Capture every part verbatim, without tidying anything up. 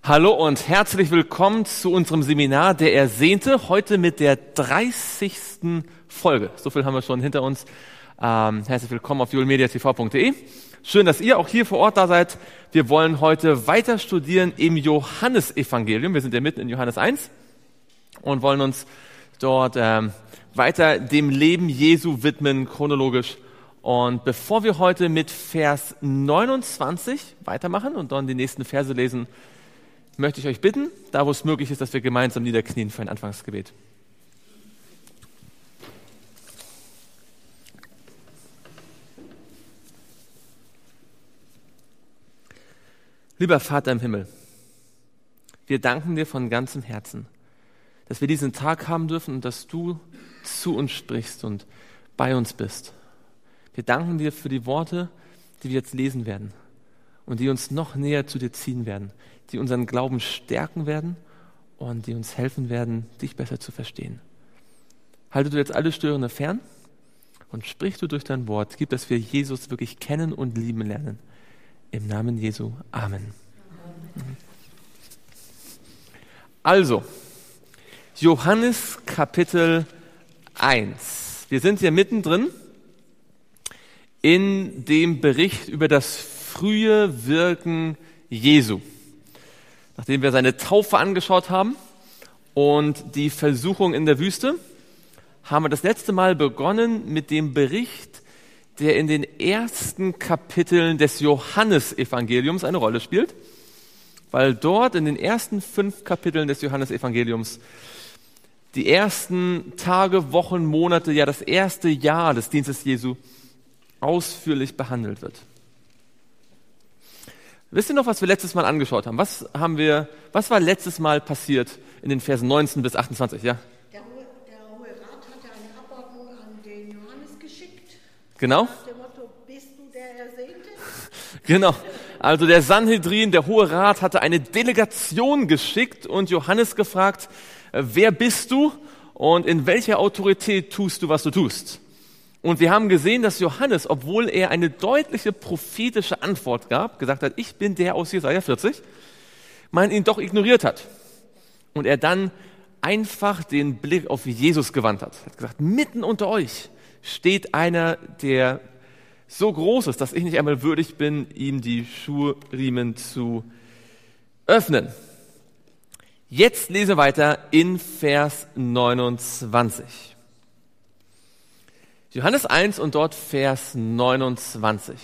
Hallo und herzlich willkommen zu unserem Seminar Der Ersehnte, heute mit der dreißigsten Folge. So viel haben wir schon hinter uns. Ähm, herzlich willkommen auf julmediatv punkt de. Schön, dass ihr auch hier vor Ort da seid. Wir wollen heute weiter studieren im Johannesevangelium. Wir sind ja mitten in Johannes eins und wollen uns dort ähm, weiter dem Leben Jesu widmen, chronologisch. Und bevor wir heute mit Vers neunundzwanzig weitermachen und dann die nächsten Verse lesen, möchte ich euch bitten, da wo es möglich ist, dass wir gemeinsam niederknien für ein Anfangsgebet. Lieber Vater im Himmel, wir danken dir von ganzem Herzen, dass wir diesen Tag haben dürfen und dass du zu uns sprichst und bei uns bist. Wir danken dir für die Worte, die wir jetzt lesen werden und die uns noch näher zu dir ziehen werden, die unseren Glauben stärken werden und die uns helfen werden, dich besser zu verstehen. Halte du jetzt alle Störende fern und sprich du durch dein Wort. Gib, dass wir Jesus wirklich kennen und lieben lernen. Im Namen Jesu. Amen. Amen. Also, Johannes Kapitel eins. Wir sind hier mittendrin in dem Bericht über das frühe Wirken Jesu. Nachdem wir seine Taufe angeschaut haben und die Versuchung in der Wüste, haben wir das letzte Mal begonnen mit dem Bericht, der in den ersten Kapiteln des Johannesevangeliums eine Rolle spielt, weil dort in den ersten fünf Kapiteln des Johannesevangeliums die ersten Tage, Wochen, Monate, ja das erste Jahr des Dienstes Jesu ausführlich behandelt wird. Wisst ihr noch, was wir letztes Mal angeschaut haben? Was haben wir, was war letztes Mal passiert in den Versen neunzehn bis achtundzwanzig? Ja? Der Hohe, der Hohe Rat hatte eine Abordnung an den Johannes geschickt. Genau. Nach dem Motto, bist du der Ersehnte? Genau. Also der Sanhedrin, der Hohe Rat, hatte eine Delegation geschickt und Johannes gefragt, wer bist du und in welcher Autorität tust du, was du tust? Und wir haben gesehen, dass Johannes, obwohl er eine deutliche prophetische Antwort gab, gesagt hat, ich bin der aus Jesaja vierzig, man ihn doch ignoriert hat. Und er dann einfach den Blick auf Jesus gewandt hat. Er hat gesagt, mitten unter euch steht einer, der so groß ist, dass ich nicht einmal würdig bin, ihm die Schuhriemen zu öffnen. Jetzt lese weiter in Vers neunundzwanzig. Johannes eins und dort Vers neunundzwanzig.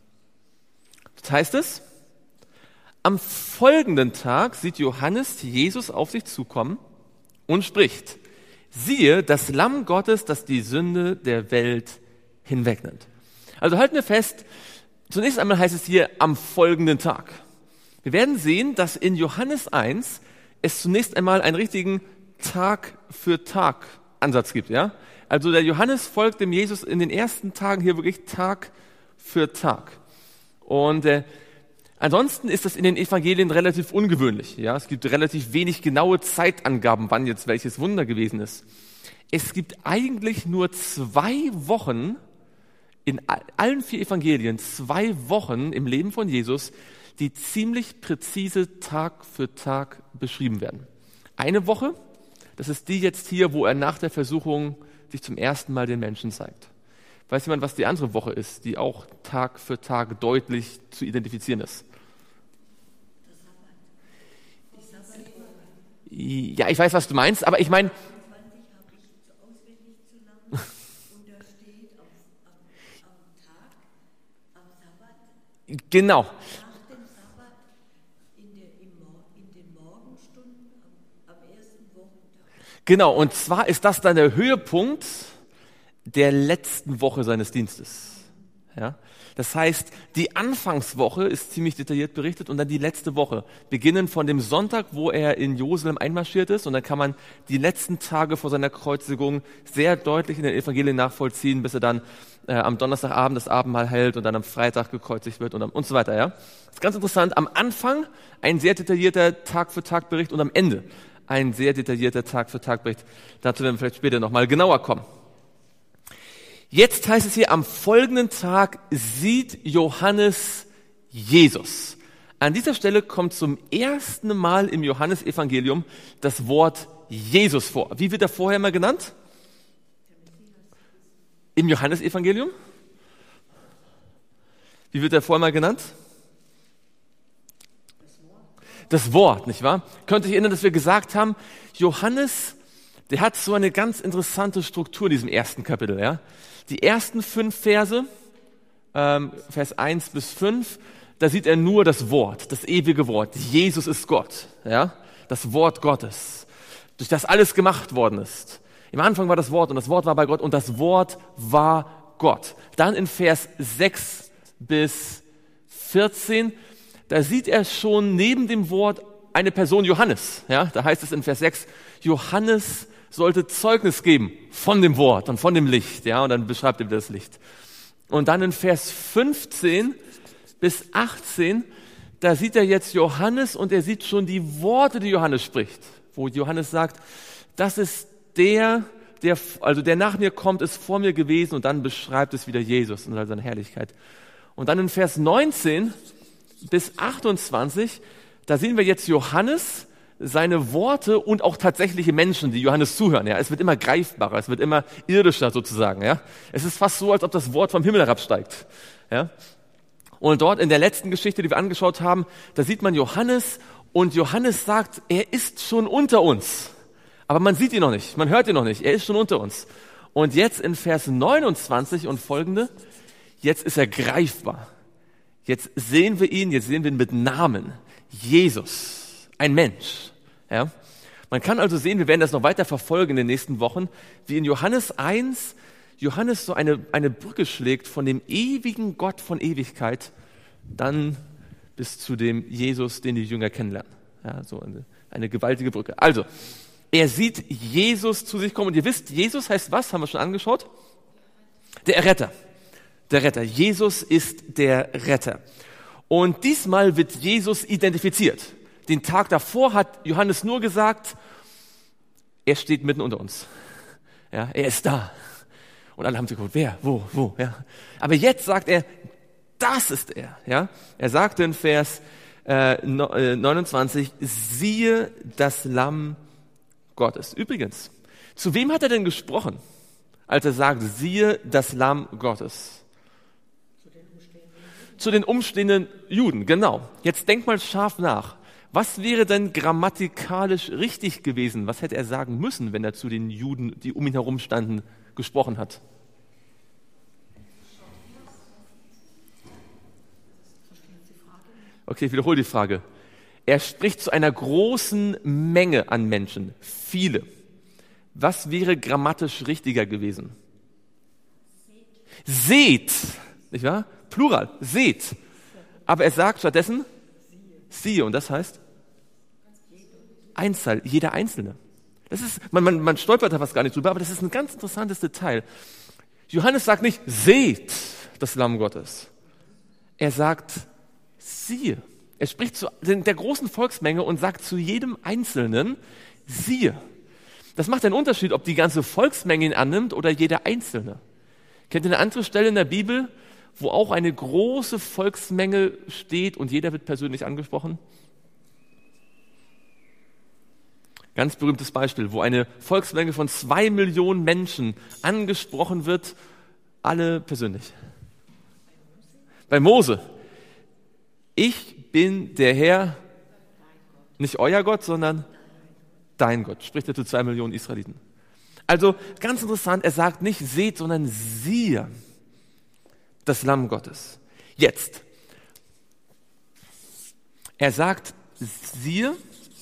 Das heißt es, am folgenden Tag sieht Johannes Jesus auf sich zukommen und spricht, siehe, das Lamm Gottes, das die Sünde der Welt hinwegnimmt. Also halten wir fest, zunächst einmal heißt es hier am folgenden Tag. Wir werden sehen, dass in Johannes eins es zunächst einmal einen richtigen Tag für Tag Ansatz gibt, ja? Also der Johannes folgt dem Jesus in den ersten Tagen hier wirklich Tag für Tag. Und äh, ansonsten ist das in den Evangelien relativ ungewöhnlich. Ja, es gibt relativ wenig genaue Zeitangaben, wann jetzt welches Wunder gewesen ist. Es gibt eigentlich nur zwei Wochen in allen vier Evangelien, zwei Wochen im Leben von Jesus, die ziemlich präzise Tag für Tag beschrieben werden. Eine Woche, das ist die jetzt hier, wo er nach der Versuchung sich zum ersten Mal den Menschen zeigt. Weiß jemand, was die andere Woche ist, die auch Tag für Tag deutlich zu identifizieren ist? Ja, ich weiß, was du meinst, aber ich meine... Genau. Genau, und zwar ist das dann der Höhepunkt der letzten Woche seines Dienstes. Ja? Das heißt, die Anfangswoche ist ziemlich detailliert berichtet und dann die letzte Woche. Beginnen von dem Sonntag, wo er in Jerusalem einmarschiert ist, und dann kann man die letzten Tage vor seiner Kreuzigung sehr deutlich in den Evangelien nachvollziehen, bis er dann äh, am Donnerstagabend das Abendmahl hält und dann am Freitag gekreuzigt wird und, und so weiter. Ja? Das ist ganz interessant. Am Anfang ein sehr detaillierter Tag-für-Tag-Bericht und am Ende ein sehr detaillierter Tag-für-Tag-Bericht. Dazu werden wir vielleicht später nochmal genauer kommen. Jetzt heißt es hier, am folgenden Tag sieht Johannes Jesus. An dieser Stelle kommt zum ersten Mal im Johannesevangelium das Wort Jesus vor. Wie wird er vorher mal genannt? Im Johannesevangelium? Wie wird er vorher mal genannt? Das Wort, nicht wahr? Könnt ihr euch erinnern, dass wir gesagt haben, Johannes, der hat so eine ganz interessante Struktur in diesem ersten Kapitel. Ja? Die ersten fünf Verse, ähm, Vers eins bis fünf, da sieht er nur das Wort, das ewige Wort. Jesus ist Gott, ja? Das Wort Gottes, durch das alles gemacht worden ist. Im Anfang war das Wort und das Wort war bei Gott und das Wort war Gott. Dann in Vers sechs bis vierzehn, da sieht er schon neben dem Wort eine Person Johannes. Ja? Da heißt es in Vers sechs, Johannes sollte Zeugnis geben von dem Wort und von dem Licht. Ja? Und dann beschreibt er das Licht. Und dann in Vers fünfzehn bis achtzehn, da sieht er jetzt Johannes und er sieht schon die Worte, die Johannes spricht. Wo Johannes sagt, das ist der, der, also der nach mir kommt, ist vor mir gewesen, und dann beschreibt es wieder Jesus und seine Herrlichkeit. Und dann in Vers neunzehn bis achtundzwanzig, da sehen wir jetzt Johannes, seine Worte und auch tatsächliche Menschen, die Johannes zuhören. Ja, es wird immer greifbarer, es wird immer irdischer sozusagen. Ja, es ist fast so, als ob das Wort vom Himmel herabsteigt. Ja, und dort in der letzten Geschichte, die wir angeschaut haben, da sieht man Johannes und Johannes sagt, er ist schon unter uns. Aber man sieht ihn noch nicht, man hört ihn noch nicht, er ist schon unter uns. Und jetzt in Vers neunundzwanzig und folgende, jetzt ist er greifbar. Jetzt sehen wir ihn, jetzt sehen wir ihn mit Namen. Jesus, ein Mensch. Ja? Man kann also sehen, wir werden das noch weiter verfolgen in den nächsten Wochen, wie in Johannes eins Johannes so eine, eine Brücke schlägt von dem ewigen Gott von Ewigkeit dann bis zu dem Jesus, den die Jünger kennenlernen. Ja, so eine, eine gewaltige Brücke. Also, er sieht Jesus zu sich kommen. Und ihr wisst, Jesus heißt was? Haben wir schon angeschaut? Der Erretter. Der Retter. Jesus ist der Retter. Und diesmal wird Jesus identifiziert. Den Tag davor hat Johannes nur gesagt, er steht mitten unter uns. Ja, er ist da. Und alle haben sich geguckt, wer, wo, wo, ja. Aber jetzt sagt er, das ist er, ja. Er sagte in Vers äh, neunundzwanzig, siehe das Lamm Gottes. Übrigens, zu wem hat er denn gesprochen, als er sagt, siehe das Lamm Gottes? Zu den umstehenden, Zu den umstehenden Juden, genau. Jetzt denk mal scharf nach. Was wäre denn grammatikalisch richtig gewesen? Was hätte er sagen müssen, wenn er zu den Juden, die um ihn herum standen, gesprochen hat? Okay, ich wiederhole die Frage. Er spricht zu einer großen Menge an Menschen, viele. Was wäre grammatisch richtiger gewesen? Seht, nicht wahr? Plural, seht. Aber er sagt stattdessen, siehe, und das heißt? Einzahl, jeder Einzelne. Das ist, man, man, man stolpert da fast gar nicht drüber, aber das ist ein ganz interessantes Detail. Johannes sagt nicht, seht das Lamm Gottes. Er sagt, siehe. Er spricht zu der großen Volksmenge und sagt zu jedem Einzelnen, siehe. Das macht einen Unterschied, ob die ganze Volksmenge ihn annimmt oder jeder Einzelne. Kennt ihr eine andere Stelle in der Bibel, wo auch eine große Volksmenge steht und jeder wird persönlich angesprochen? Ganz berühmtes Beispiel, wo eine Volksmenge von zwei Millionen Menschen angesprochen wird, alle persönlich. Bei Mose. Ich bin der Herr, nicht euer Gott, sondern dein Gott, spricht er zu zwei Millionen Israeliten. Also ganz interessant, er sagt nicht seht, sondern siehe das Lamm Gottes. Jetzt. Er sagt siehe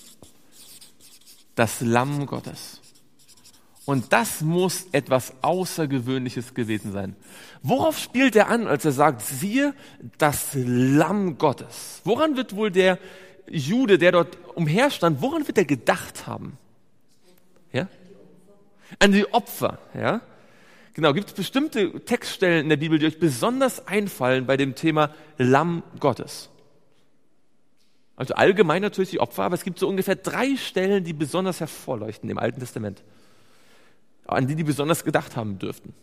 das Lamm Gottes. Und das muss etwas Außergewöhnliches gewesen sein. Worauf spielt er an, als er sagt, siehe, das Lamm Gottes? Woran wird wohl der Jude, der dort umherstand, woran wird er gedacht haben? Ja? An die Opfer, ja? Genau, gibt es bestimmte Textstellen in der Bibel, die euch besonders einfallen bei dem Thema Lamm Gottes? Also allgemein natürlich die Opfer, aber es gibt so ungefähr drei Stellen, die besonders hervorleuchten im Alten Testament, an die die besonders gedacht haben dürften.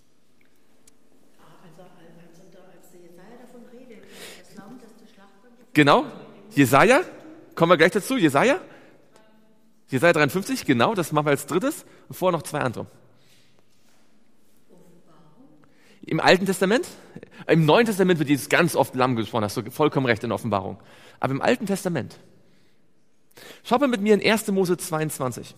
Also als, als Jesaja davon redet, das Lamm, das zur Schlacht bringt, Genau. Jesaja. Kommen wir gleich dazu. Jesaja. Jesaja dreiundfünfzig. Genau. Das machen wir als drittes. Und vorher noch zwei andere. Im Alten Testament. Im Neuen Testament wird dieses ganz oft Lamm gesprochen. Hast du vollkommen recht in der Offenbarung. Aber im Alten Testament. Schaut mal mit mir in erster Mose zweiundzwanzig.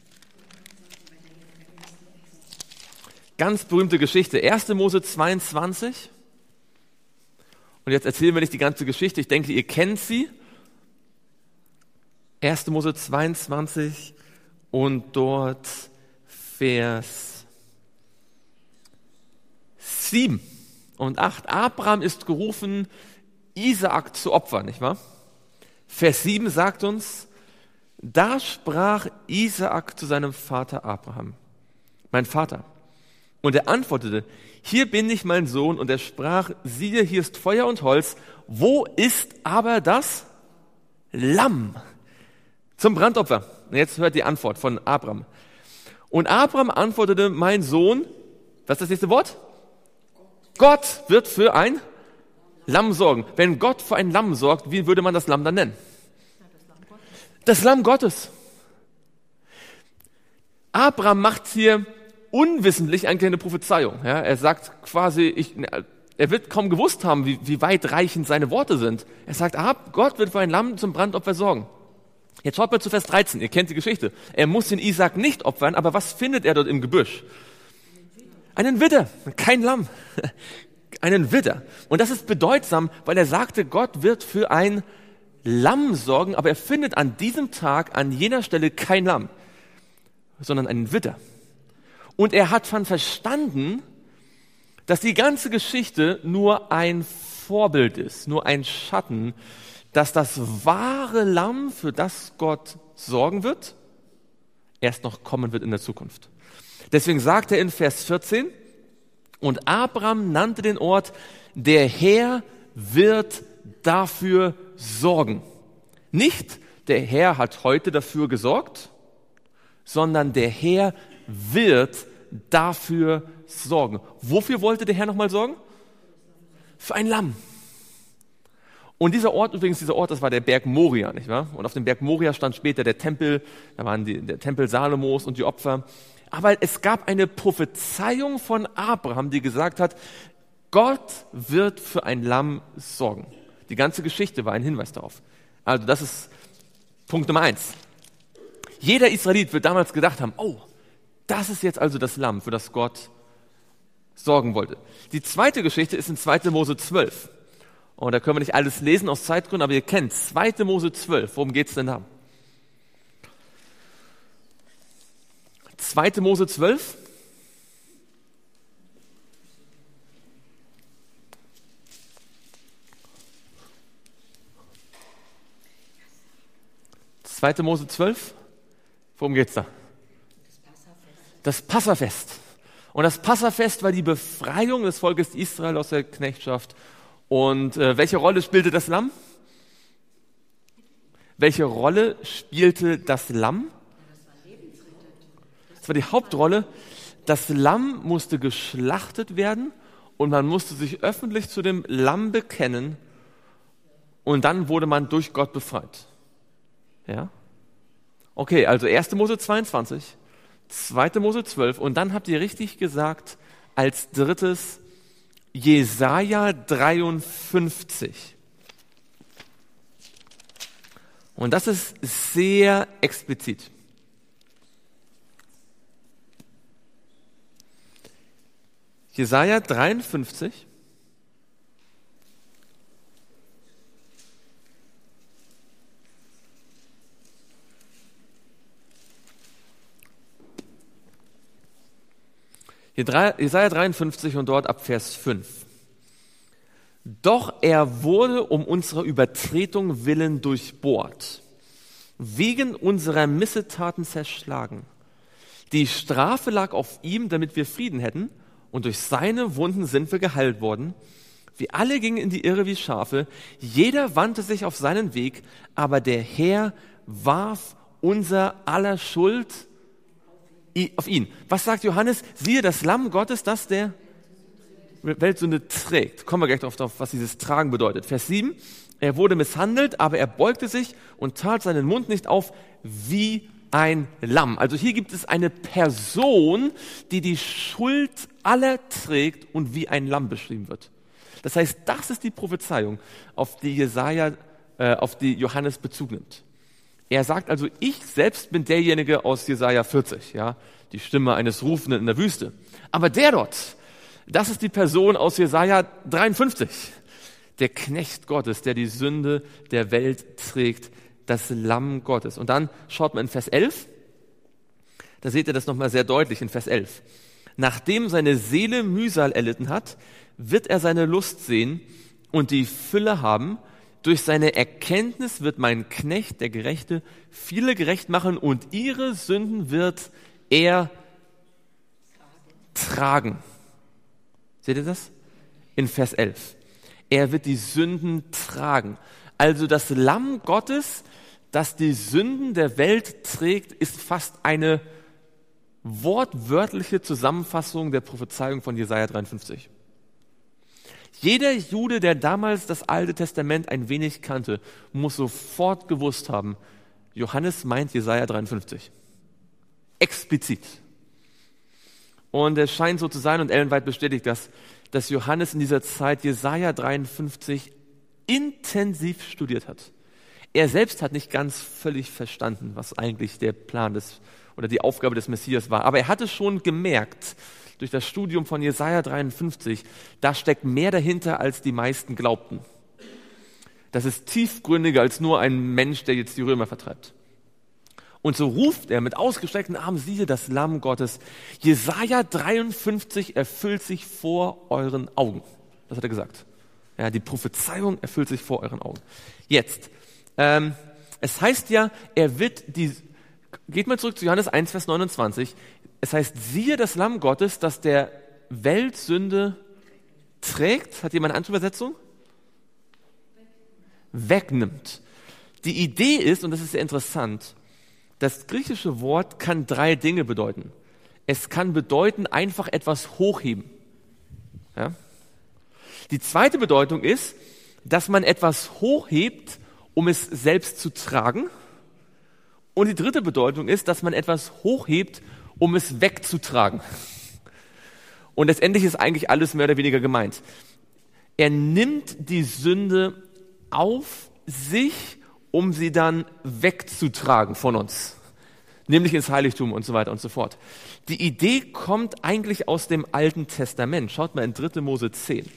Ganz berühmte Geschichte. erster Mose zweiundzwanzig. Und jetzt erzählen wir nicht die ganze Geschichte. Ich denke, ihr kennt sie. erster Mose zweiundzwanzig und dort Vers sieben und acht. Abraham ist gerufen, Isaak zu opfern, nicht wahr? Vers sieben sagt uns, da sprach Isaak zu seinem Vater Abraham, mein Vater. Und er antwortete, hier bin ich, mein Sohn. Und er sprach, siehe, hier ist Feuer und Holz. Wo ist aber das Lamm zum Brandopfer? Und jetzt hört die Antwort von Abraham. Und Abraham antwortete, mein Sohn, was ist das nächste Wort? Gott wird für ein Lamm sorgen. Wenn Gott für ein Lamm sorgt, wie würde man das Lamm dann nennen? Das Lamm Gottes. Abraham macht hier unwissentlich eigentlich eine Prophezeiung. Ja, er sagt quasi, ich, er wird kaum gewusst haben, wie, wie weitreichend seine Worte sind. Er sagt, ah, Gott wird für ein Lamm zum Brandopfer sorgen. Jetzt schaut mal zu Vers dreizehn, ihr kennt die Geschichte. Er muss den Isaak nicht opfern, aber was findet er dort im Gebüsch? Einen Widder, kein Lamm, einen Widder. Und das ist bedeutsam, weil er sagte, Gott wird für ein Lamm sorgen, aber er findet an diesem Tag, an jener Stelle kein Lamm, sondern einen Widder. Und er hat schon verstanden, dass die ganze Geschichte nur ein Vorbild ist, nur ein Schatten, dass das wahre Lamm, für das Gott sorgen wird, erst noch kommen wird in der Zukunft. Deswegen sagt er in Vers vierzehn, und Abraham nannte den Ort, der Herr wird dafür sorgen. Nicht der Herr hat heute dafür gesorgt, sondern der Herr wird dafür sorgen. Wofür wollte der Herr nochmal sorgen? Für ein Lamm. Und dieser Ort, übrigens dieser Ort, das war der Berg Moria, nicht wahr? Und auf dem Berg Moria stand später der Tempel, da waren die, der Tempel Salomos und die Opfer. Aber es gab eine Prophezeiung von Abraham, die gesagt hat, Gott wird für ein Lamm sorgen. Die ganze Geschichte war ein Hinweis darauf. Also das ist Punkt Nummer eins. Jeder Israelit wird damals gedacht haben, oh, das ist jetzt also das Lamm, für das Gott sorgen wollte. Die zweite Geschichte ist in zweiter Mose zwölf. Und da können wir nicht alles lesen aus Zeitgründen, aber ihr kennt zweiter Mose zwölf. Worum geht's denn da? zweiter Mose zwölf. zweiter Mose zwölf. Worum geht's da? Das Passafest. Und das Passafest war die Befreiung des Volkes Israel aus der Knechtschaft. Und äh, welche Rolle spielte das Lamm? Welche Rolle spielte das Lamm? Das war die Hauptrolle. Das Lamm musste geschlachtet werden und man musste sich öffentlich zu dem Lamm bekennen und dann wurde man durch Gott befreit. Ja? Okay, also erster Mose zweiundzwanzig, zweiter Mose zwölf und dann habt ihr richtig gesagt, als drittes Jesaja dreiundfünfzig. Und das ist sehr explizit. Jesaja dreiundfünfzig. Jesaja dreiundfünfzig und dort ab Vers fünf. Doch er wurde um unserer Übertretung willen durchbohrt, wegen unserer Missetaten zerschlagen. Die Strafe lag auf ihm, damit wir Frieden hätten, und durch seine Wunden sind wir geheilt worden. Wir alle gingen in die Irre wie Schafe, jeder wandte sich auf seinen Weg, aber der Herr warf unser aller Schuld auf ihn. Was sagt Johannes? Siehe, das Lamm Gottes, das der Weltsünde trägt. Kommen wir gleich darauf, was dieses Tragen bedeutet. Vers sieben. Er wurde misshandelt, aber er beugte sich und tat seinen Mund nicht auf wie ein Lamm. Also hier gibt es eine Person, die die Schuld aller trägt und wie ein Lamm beschrieben wird. Das heißt, das ist die Prophezeiung, auf die Jesaja, äh, auf die Johannes Bezug nimmt. Er sagt also, ich selbst bin derjenige aus Jesaja vierzig, ja, die Stimme eines Rufenden in der Wüste. Aber der dort, das ist die Person aus Jesaja dreiundfünfzig, der Knecht Gottes, der die Sünde der Welt trägt, das Lamm Gottes. Und dann schaut man in Vers elf, da seht ihr das nochmal sehr deutlich in Vers elf. Nachdem seine Seele Mühsal erlitten hat, wird er seine Lust sehen und die Fülle haben. Durch seine Erkenntnis wird mein Knecht, der Gerechte, viele gerecht machen und ihre Sünden wird er tragen. Seht ihr das? In Vers elf. Er wird die Sünden tragen. Also das Lamm Gottes, das die Sünden der Welt trägt, ist fast eine wortwörtliche Zusammenfassung der Prophezeiung von Jesaja dreiundfünfzig. Jeder Jude, der damals das Alte Testament ein wenig kannte, muss sofort gewusst haben, Johannes meint Jesaja dreiundfünfzig. Explizit. Und es scheint so zu sein, und Ellen White bestätigt das, dass Johannes in dieser Zeit Jesaja dreiundfünfzig intensiv studiert hat. Er selbst hat nicht ganz völlig verstanden, was eigentlich der Plan des oder die Aufgabe des Messias war. Aber er hatte schon gemerkt, durch das Studium von Jesaja dreiundfünfzig, da steckt mehr dahinter, als die meisten glaubten. Das ist tiefgründiger als nur ein Mensch, der jetzt die Römer vertreibt. Und so ruft er mit ausgestreckten Armen, siehe das Lamm Gottes. Jesaja dreiundfünfzig erfüllt sich vor euren Augen. Das hat er gesagt. Ja, die Prophezeiung erfüllt sich vor euren Augen. Jetzt, ähm, es heißt ja, er wird die, geht mal zurück zu Johannes eins, Vers neunundzwanzig. Es heißt, siehe das Lamm Gottes, das der Welt Sünde trägt. Hat jemand eine andere Übersetzung? Wegnimmt. Die Idee ist, und das ist sehr interessant, das griechische Wort kann drei Dinge bedeuten. Es kann bedeuten, einfach etwas hochheben. Ja? Die zweite Bedeutung ist, dass man etwas hochhebt, um es selbst zu tragen. Und die dritte Bedeutung ist, dass man etwas hochhebt, um es wegzutragen. Und letztendlich ist eigentlich alles mehr oder weniger gemeint. Er nimmt die Sünde auf sich, um sie dann wegzutragen von uns. Nämlich ins Heiligtum und so weiter und so fort. Die Idee kommt eigentlich aus dem Alten Testament. Schaut mal in dritte Mose zehn.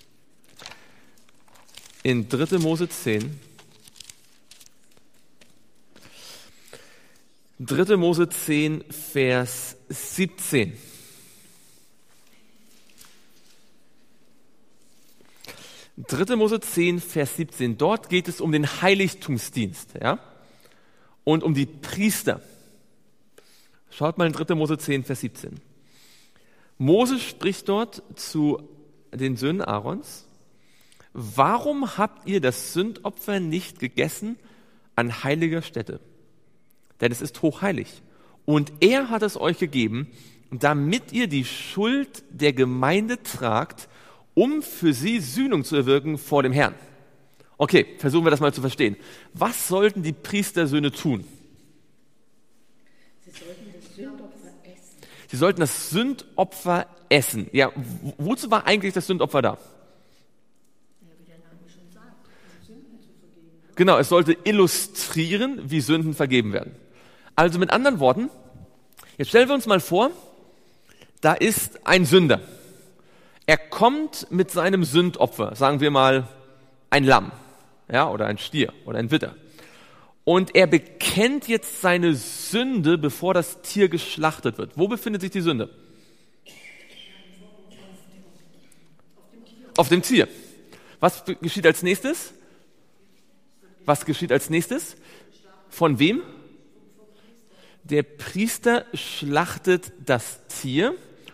In dritte Mose zehn. dritte Mose zehn, Vers siebzehn. dritte Mose zehn, Vers siebzehn. Dort geht es um den Heiligtumsdienst, ja? Und um die Priester. Schaut mal in dritte Mose zehn, Vers siebzehn. Mose spricht dort zu den Söhnen Aarons. Warum habt ihr das Sündopfer nicht gegessen an heiliger Stätte? Denn es ist hochheilig. Und er hat es euch gegeben, damit ihr die Schuld der Gemeinde tragt, um für sie Sühnung zu erwirken vor dem Herrn. Okay, versuchen wir das mal zu verstehen. Was sollten die Priestersöhne tun? Sie sollten das Sündopfer essen. Sie sollten das Sündopfer essen. Ja, wo- wozu war eigentlich das Sündopfer da? Ja, wie der Name schon sagt, um Sünden zu vergeben. Genau, es sollte illustrieren, wie Sünden vergeben werden. Also mit anderen Worten, jetzt stellen wir uns mal vor, da ist ein Sünder. Er kommt mit seinem Sündopfer, sagen wir mal ein Lamm, ja, oder ein Stier oder ein Widder. Und er bekennt jetzt seine Sünde, bevor das Tier geschlachtet wird. Wo befindet sich die Sünde? Auf dem Tier. Was geschieht als nächstes? Was geschieht als nächstes? Von wem? Der Priester schlachtet das Tier,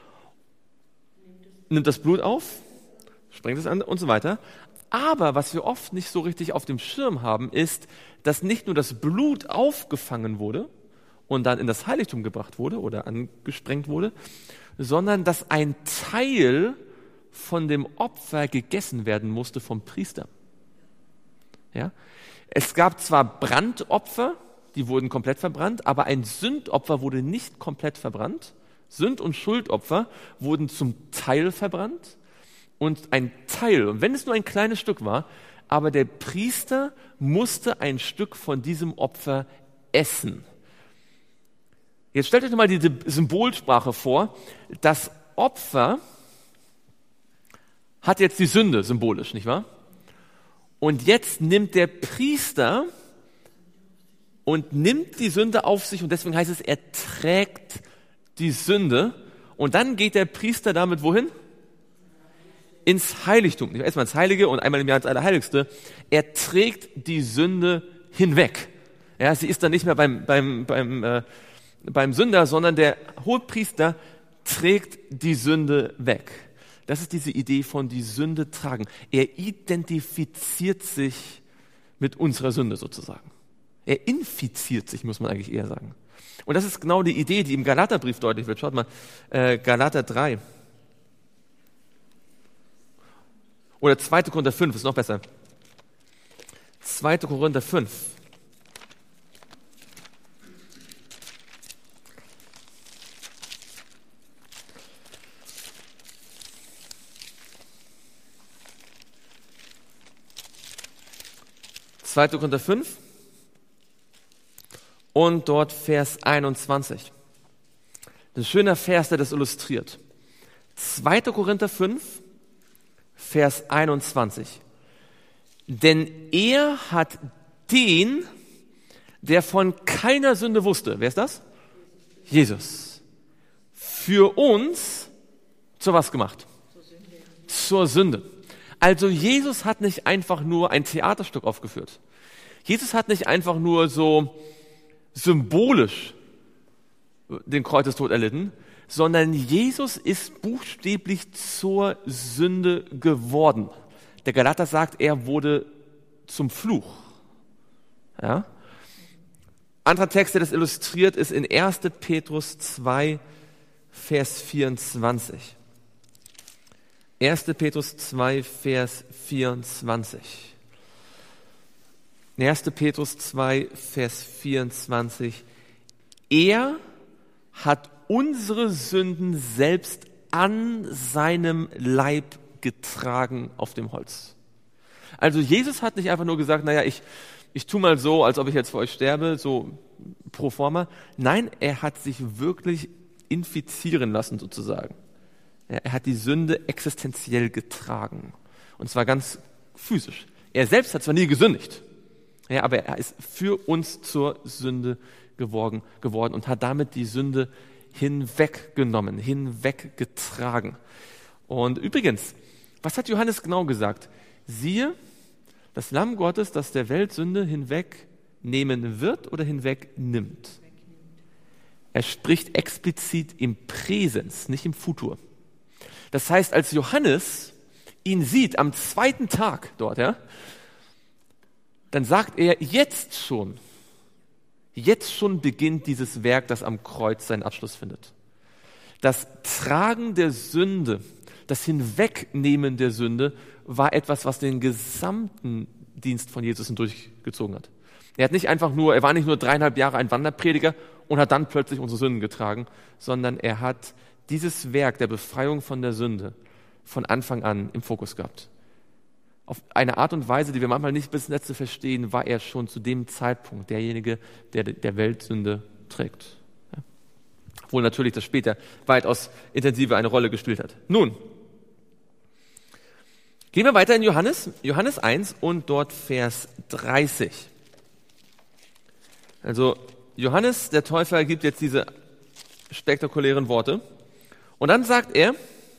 nimmt das Blut auf, sprengt es an und so weiter. Aber was wir oft nicht so richtig auf dem Schirm haben, ist, dass nicht nur das Blut aufgefangen wurde und dann in das Heiligtum gebracht wurde oder angesprengt wurde, sondern dass ein Teil von dem Opfer gegessen werden musste vom Priester. Ja? Es gab zwar Brandopfer, die wurden komplett verbrannt, aber ein Sündopfer wurde nicht komplett verbrannt. Sünd- und Schuldopfer wurden zum Teil verbrannt und ein Teil, und wenn es nur ein kleines Stück war, aber der Priester musste ein Stück von diesem Opfer essen. Jetzt stellt euch mal diese Symbolsprache vor. Das Opfer hat jetzt die Sünde symbolisch, nicht wahr? Und jetzt nimmt der Priester und nimmt die Sünde auf sich und deswegen heißt es, er trägt die Sünde und dann geht der Priester damit wohin? Ins Heiligtum. Erstmal ins Heilige und einmal im Jahr ins Allerheiligste. Er trägt die Sünde hinweg. Ja, sie ist dann nicht mehr beim, beim, beim, äh, beim Sünder, sondern der Hohepriester trägt die Sünde weg. Das ist diese Idee von die Sünde tragen. Er identifiziert sich mit unserer Sünde sozusagen. Er infiziert sich, muss man eigentlich eher sagen. Und das ist genau die Idee, die im Galaterbrief deutlich wird. Schaut mal, äh, Galater drei. Oder zweiter Korinther fünf, ist noch besser. zweiter Korinther fünf. zweiter Korinther fünf und dort Vers einundzwanzig. Das ist ein schöner Vers, der das illustriert. zweiter Korinther fünf, Vers einundzwanzig. Denn er hat den, der von keiner Sünde wusste, wer ist das? Jesus. Für uns zu was gemacht? Zur Sünde. Zur Sünde. Also Jesus hat nicht einfach nur ein Theaterstück aufgeführt. Jesus hat nicht einfach nur so symbolisch den Kreuzestod erlitten, sondern Jesus ist buchstäblich zur Sünde geworden. Der Galater sagt, er wurde zum Fluch. Ja? Anderer Text, der das illustriert, ist in erster Petrus zwei, Vers vierundzwanzig. erster Petrus zwei, Vers vierundzwanzig. erster Petrus zwei, Vers vierundzwanzig. Er hat unsere Sünden selbst an seinem Leib getragen auf dem Holz. Also Jesus hat nicht einfach nur gesagt, naja, ich, ich tu mal so, als ob ich jetzt für euch sterbe, so pro forma. Nein, er hat sich wirklich infizieren lassen sozusagen. Er hat die Sünde existenziell getragen. Und zwar ganz physisch. Er selbst hat zwar nie gesündigt, ja, aber er ist für uns zur Sünde geworden, geworden und hat damit die Sünde hinweggenommen, hinweggetragen. Und übrigens, was hat Johannes genau gesagt? Siehe, das Lamm Gottes, das der Welt Sünde hinwegnehmen wird oder hinwegnimmt. Er spricht explizit im Präsens, nicht im Futur. Das heißt, als Johannes ihn sieht am zweiten Tag dort, ja, dann sagt er jetzt schon, jetzt schon beginnt dieses Werk, das am Kreuz seinen Abschluss findet. Das Tragen der Sünde, das Hinwegnehmen der Sünde war etwas, was den gesamten Dienst von Jesus durchgezogen hat. Er hat nicht einfach nur, er war nicht nur dreieinhalb Jahre ein Wanderprediger und hat dann plötzlich unsere Sünden getragen, sondern er hat dieses Werk der Befreiung von der Sünde von Anfang an im Fokus gehabt. Auf eine Art und Weise, die wir manchmal nicht bis ins Letzte verstehen, war er schon zu dem Zeitpunkt derjenige, der der Weltsünde trägt. Ja. Obwohl natürlich das später weitaus intensiver eine Rolle gespielt hat. Nun, gehen wir weiter in Johannes, Johannes eins und dort Vers dreißig. Also Johannes, der Täufer, gibt jetzt diese spektakulären Worte. Und dann sagt er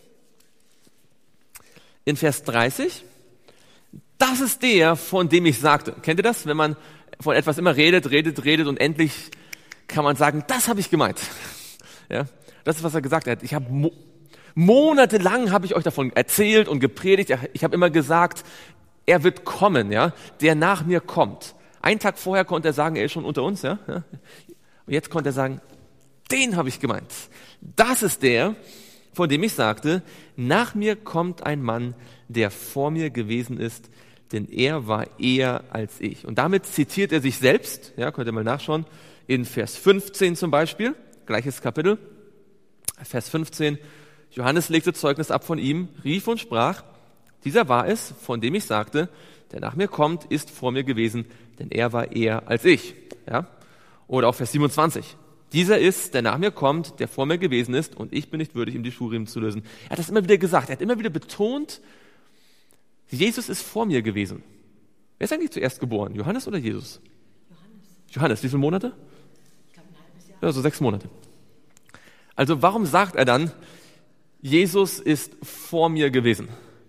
in Vers dreißig, das ist der, von dem ich sagte. Kennt ihr das? Wenn man von etwas immer redet, redet, redet und endlich kann man sagen, das habe ich gemeint. Ja, das ist, was er gesagt hat. Ich habe mo- monatelang habe ich euch davon erzählt und gepredigt. Ich habe immer gesagt, er wird kommen, ja, der nach mir kommt. Einen Tag vorher konnte er sagen, er ist schon unter uns, ja. Und jetzt konnte er sagen, den habe ich gemeint. Das ist der, von dem ich sagte, nach mir kommt ein Mann, der vor mir gewesen ist, denn er war eher als ich. Und damit zitiert er sich selbst, ja, könnt ihr mal nachschauen, in Vers fünfzehn zum Beispiel, gleiches Kapitel, Vers fünfzehn, Johannes legte Zeugnis ab von ihm, rief und sprach, dieser war es, von dem ich sagte, der nach mir kommt, ist vor mir gewesen, denn er war eher als ich. Ja? Oder auch Vers siebenundzwanzig. Dieser ist, der nach mir kommt, der vor mir gewesen ist, und ich bin nicht würdig, ihm die Schuhriemen zu lösen. Er hat das immer wieder gesagt, er hat immer wieder betont, Jesus ist vor mir gewesen. Wer ist eigentlich zuerst geboren, Johannes oder Jesus? Johannes. Johannes, wie viele Monate? Ich glaube ein halbes Jahr. Ja, so sechs Monate. Also warum sagt er dann, Jesus ist vor mir gewesen?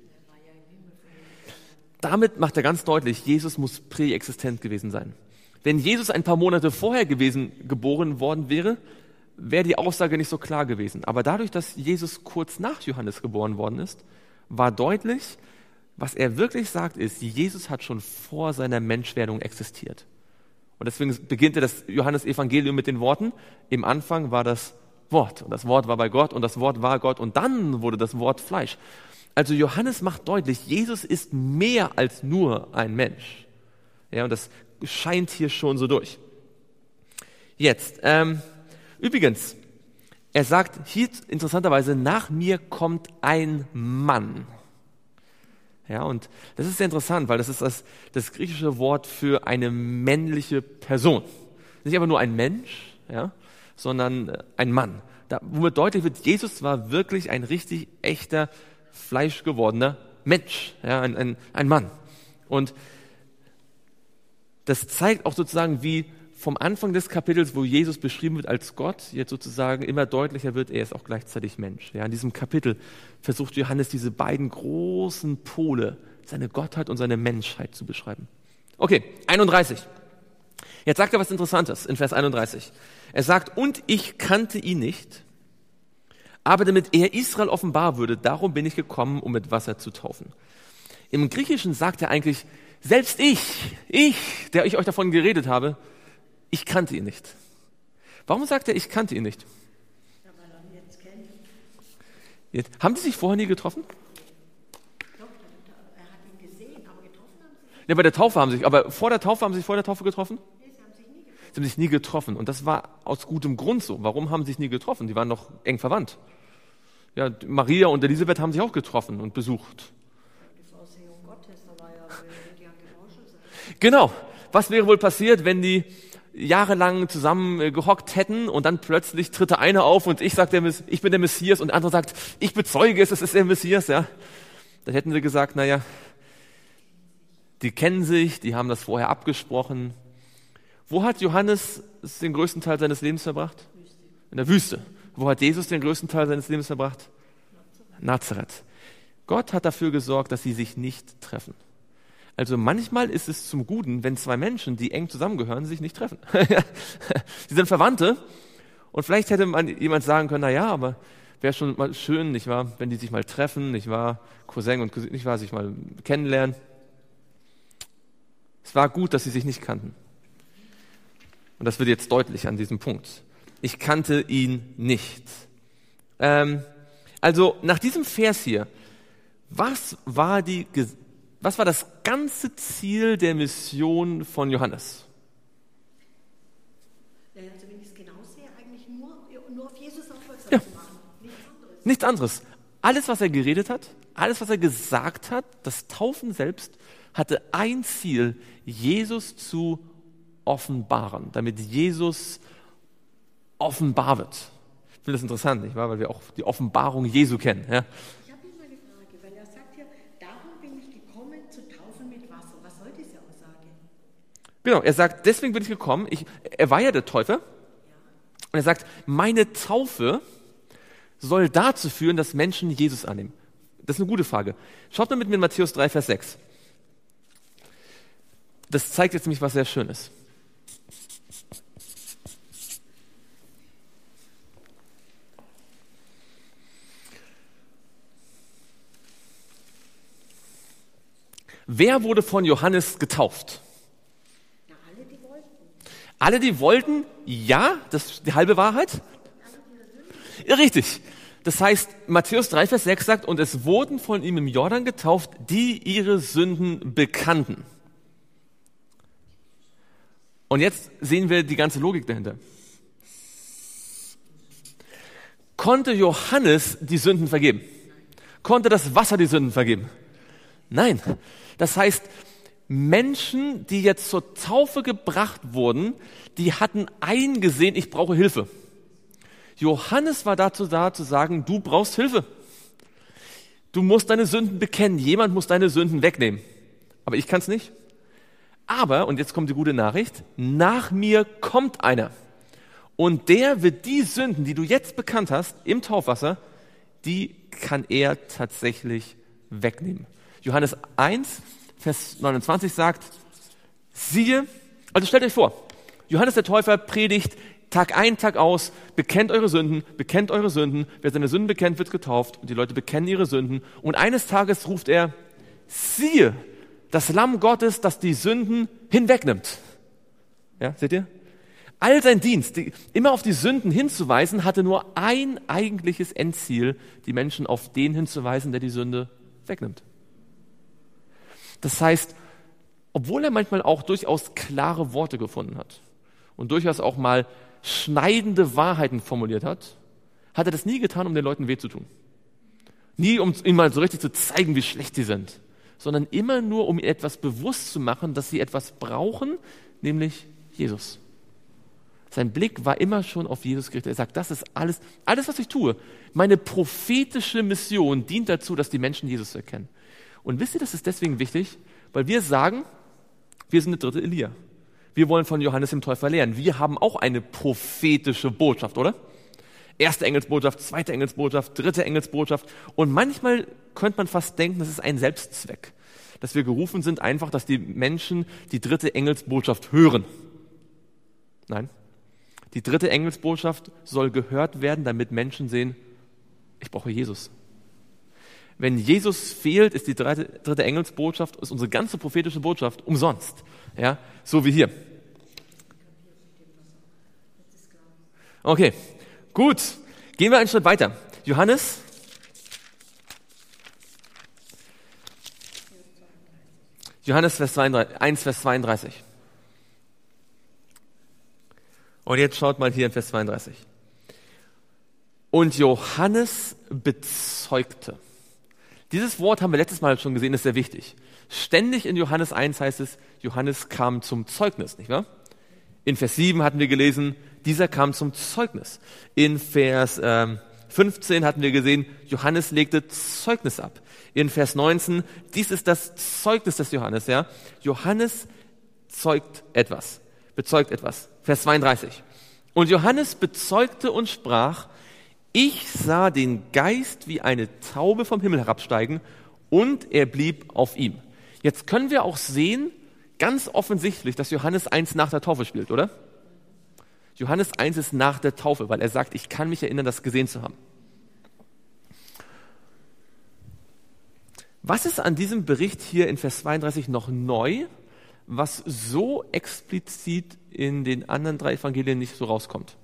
Damit macht er ganz deutlich, Jesus muss präexistent gewesen sein. Wenn Jesus ein paar Monate vorher gewesen, geboren worden wäre, wäre die Aussage nicht so klar gewesen. Aber dadurch, dass Jesus kurz nach Johannes geboren worden ist, war deutlich, was er wirklich sagt, ist, Jesus hat schon vor seiner Menschwerdung existiert. Und deswegen beginnt er das Johannesevangelium mit den Worten, im Anfang war das Wort und das Wort war bei Gott und das Wort war Gott und dann wurde das Wort Fleisch. Also Johannes macht deutlich, Jesus ist mehr als nur ein Mensch. Ja, und das scheint hier schon so durch. Jetzt, ähm, übrigens, er sagt hier interessanterweise, nach mir kommt ein Mann. Ja, und das ist sehr interessant, weil das ist das, das griechische Wort für eine männliche Person. Nicht einfach nur ein Mensch, ja, sondern ein Mann. Da, womit deutlich wird, Jesus war wirklich ein richtig echter, fleischgewordener Mensch, ja, ein, ein, ein Mann. Und das zeigt auch sozusagen, wie vom Anfang des Kapitels, wo Jesus beschrieben wird als Gott, jetzt sozusagen immer deutlicher wird, er ist auch gleichzeitig Mensch. Ja, in diesem Kapitel versucht Johannes diese beiden großen Pole, seine Gottheit und seine Menschheit zu beschreiben. Okay, einunddreißig. Jetzt sagt er was Interessantes in Vers einunddreißig. Er sagt, und ich kannte ihn nicht, aber damit er Israel offenbar würde, darum bin ich gekommen, um mit Wasser zu taufen. Im Griechischen sagt er eigentlich, selbst ich, ich, der ich euch davon geredet habe, ich kannte ihn nicht. Warum sagt er, ich kannte ihn nicht? Ja, weil er ihn jetzt kennt. Jetzt, haben Sie sich vorher nie getroffen? Doch, er hat ihn gesehen, aber getroffen haben sie sich. Ja, bei der Taufe haben sie sich, aber vor der Taufe haben sie sich vor der Taufe getroffen? Nee, sie haben sich nie getroffen. Sie haben sich nie getroffen. Und das war aus gutem Grund so. Warum haben sie sich nie getroffen? Die waren doch eng verwandt. Ja, Maria und Elisabeth haben sich auch getroffen und besucht. Die Vorsehung Gottes, da war ja die hat gemauschelt sein. Genau. Was wäre wohl passiert, wenn die jahrelang zusammen äh, gehockt hätten und dann plötzlich tritt der eine auf und ich sag, der Mess- ich bin der Messias und der andere sagt, ich bezeuge es, es ist der Messias, ja. Dann hätten sie gesagt, naja, die kennen sich, die haben das vorher abgesprochen. Wo hat Johannes den größten Teil seines Lebens verbracht? In der Wüste. Wo hat Jesus den größten Teil seines Lebens verbracht? Nazareth. Gott hat dafür gesorgt, dass sie sich nicht treffen. Also manchmal ist es zum Guten, wenn zwei Menschen, die eng zusammengehören, sich nicht treffen. Sie sind Verwandte und vielleicht hätte man jemand sagen können, na ja, aber wäre schon mal schön, nicht wahr, wenn die sich mal treffen, nicht wahr, Cousin und Cousine, nicht wahr, sich mal kennenlernen. Es war gut, dass sie sich nicht kannten. Und das wird jetzt deutlich an diesem Punkt. Ich kannte ihn nicht. Ähm, also nach diesem Vers hier, was war die Was war das ganze Ziel der Mission von Johannes? Ja, also wenn ich es genau sehe, eigentlich nur, nur auf Jesus aufmerksam Ja. zu machen. Nichts anderes. Nichts anderes. Alles, was er geredet hat, alles, was er gesagt hat, das Taufen selbst, hatte ein Ziel, Jesus zu offenbaren, damit Jesus offenbar wird. Ich finde das interessant, nicht wahr? Weil wir auch die Offenbarung Jesu kennen. Ja? Ich habe hier mal eine Frage, weil er sagt hier, darum bin ich gekommen zu taufen mit Wasser. Was soll diese Aussage? Genau, er sagt, deswegen bin ich gekommen. Ich, er war ja der Täufer. Und er sagt, meine Taufe soll dazu führen, dass Menschen Jesus annehmen. Das ist eine gute Frage. Schaut mal mit mir in Matthäus drei, Vers sechs. Das zeigt jetzt nämlich was sehr Schönes. Wer wurde von Johannes getauft? Na, alle, die wollten. Alle, die wollten, ja, das ist die halbe Wahrheit. Ja, richtig. Das heißt, Matthäus drei, Vers sechs sagt, und es wurden von ihm im Jordan getauft, die ihre Sünden bekannten. Und jetzt sehen wir die ganze Logik dahinter. Konnte Johannes die Sünden vergeben? Konnte das Wasser die Sünden vergeben? Nein. Das heißt, Menschen, die jetzt zur Taufe gebracht wurden, die hatten eingesehen, ich brauche Hilfe. Johannes war dazu da, zu sagen, du brauchst Hilfe. Du musst deine Sünden bekennen. Jemand muss deine Sünden wegnehmen. Aber ich kann es nicht. Aber, und jetzt kommt die gute Nachricht, nach mir kommt einer. Und der wird die Sünden, die du jetzt bekannt hast, im Taufwasser, die kann er tatsächlich wegnehmen. Johannes eins, Vers neunundzwanzig sagt, siehe, also stellt euch vor, Johannes der Täufer predigt Tag ein, Tag aus, bekennt eure Sünden, bekennt eure Sünden, wer seine Sünden bekennt, wird getauft und die Leute bekennen ihre Sünden und eines Tages ruft er, siehe, das Lamm Gottes, das die Sünden hinwegnimmt. Ja, seht ihr? All sein Dienst, die, immer auf die Sünden hinzuweisen, hatte nur ein eigentliches Endziel, die Menschen auf den hinzuweisen, der die Sünde wegnimmt. Das heißt, obwohl er manchmal auch durchaus klare Worte gefunden hat und durchaus auch mal schneidende Wahrheiten formuliert hat, hat er das nie getan, um den Leuten weh zu tun. Nie, um ihnen mal so richtig zu zeigen, wie schlecht sie sind, sondern immer nur, um ihnen etwas bewusst zu machen, dass sie etwas brauchen, nämlich Jesus. Sein Blick war immer schon auf Jesus gerichtet. Er sagt, das ist alles, alles, was ich tue. Meine prophetische Mission dient dazu, dass die Menschen Jesus erkennen. Und wisst ihr, das ist deswegen wichtig, weil wir sagen, wir sind der dritte Elia. Wir wollen von Johannes dem Täufer lernen. Wir haben auch eine prophetische Botschaft, oder? Erste Engelsbotschaft, zweite Engelsbotschaft, dritte Engelsbotschaft. Und manchmal könnte man fast denken, das ist ein Selbstzweck. Dass wir gerufen sind, einfach, dass die Menschen die dritte Engelsbotschaft hören. Nein. Die dritte Engelsbotschaft soll gehört werden, damit Menschen sehen, ich brauche Jesus. Wenn Jesus fehlt, ist die dritte, dritte Engelsbotschaft, ist unsere ganze prophetische Botschaft umsonst. Ja, so wie hier. Okay, gut. Gehen wir einen Schritt weiter. Johannes. Johannes Vers zweiunddreißig, eins, Vers zweiunddreißig. Und jetzt schaut mal hier in Vers zweiunddreißig. Und Johannes bezeugte. Dieses Wort haben wir letztes Mal schon gesehen, ist sehr wichtig. Ständig in Johannes eins heißt es, Johannes kam zum Zeugnis, nicht wahr? In Vers sieben hatten wir gelesen, dieser kam zum Zeugnis. In Vers ähm, fünfzehn hatten wir gesehen, Johannes legte Zeugnis ab. In Vers neunzehn, dies ist das Zeugnis des Johannes, ja? Johannes zeugt etwas, bezeugt etwas. Vers zweiunddreißig. Und Johannes bezeugte und sprach, ich sah den Geist wie eine Taube vom Himmel herabsteigen und er blieb auf ihm. Jetzt können wir auch sehen, ganz offensichtlich, dass Johannes eins nach der Taufe spielt, oder? Johannes eins ist nach der Taufe, weil er sagt, ich kann mich erinnern, das gesehen zu haben. Was ist an diesem Bericht hier in Vers zweiunddreißig noch neu, was so explizit in den anderen drei Evangelien nicht so rauskommt?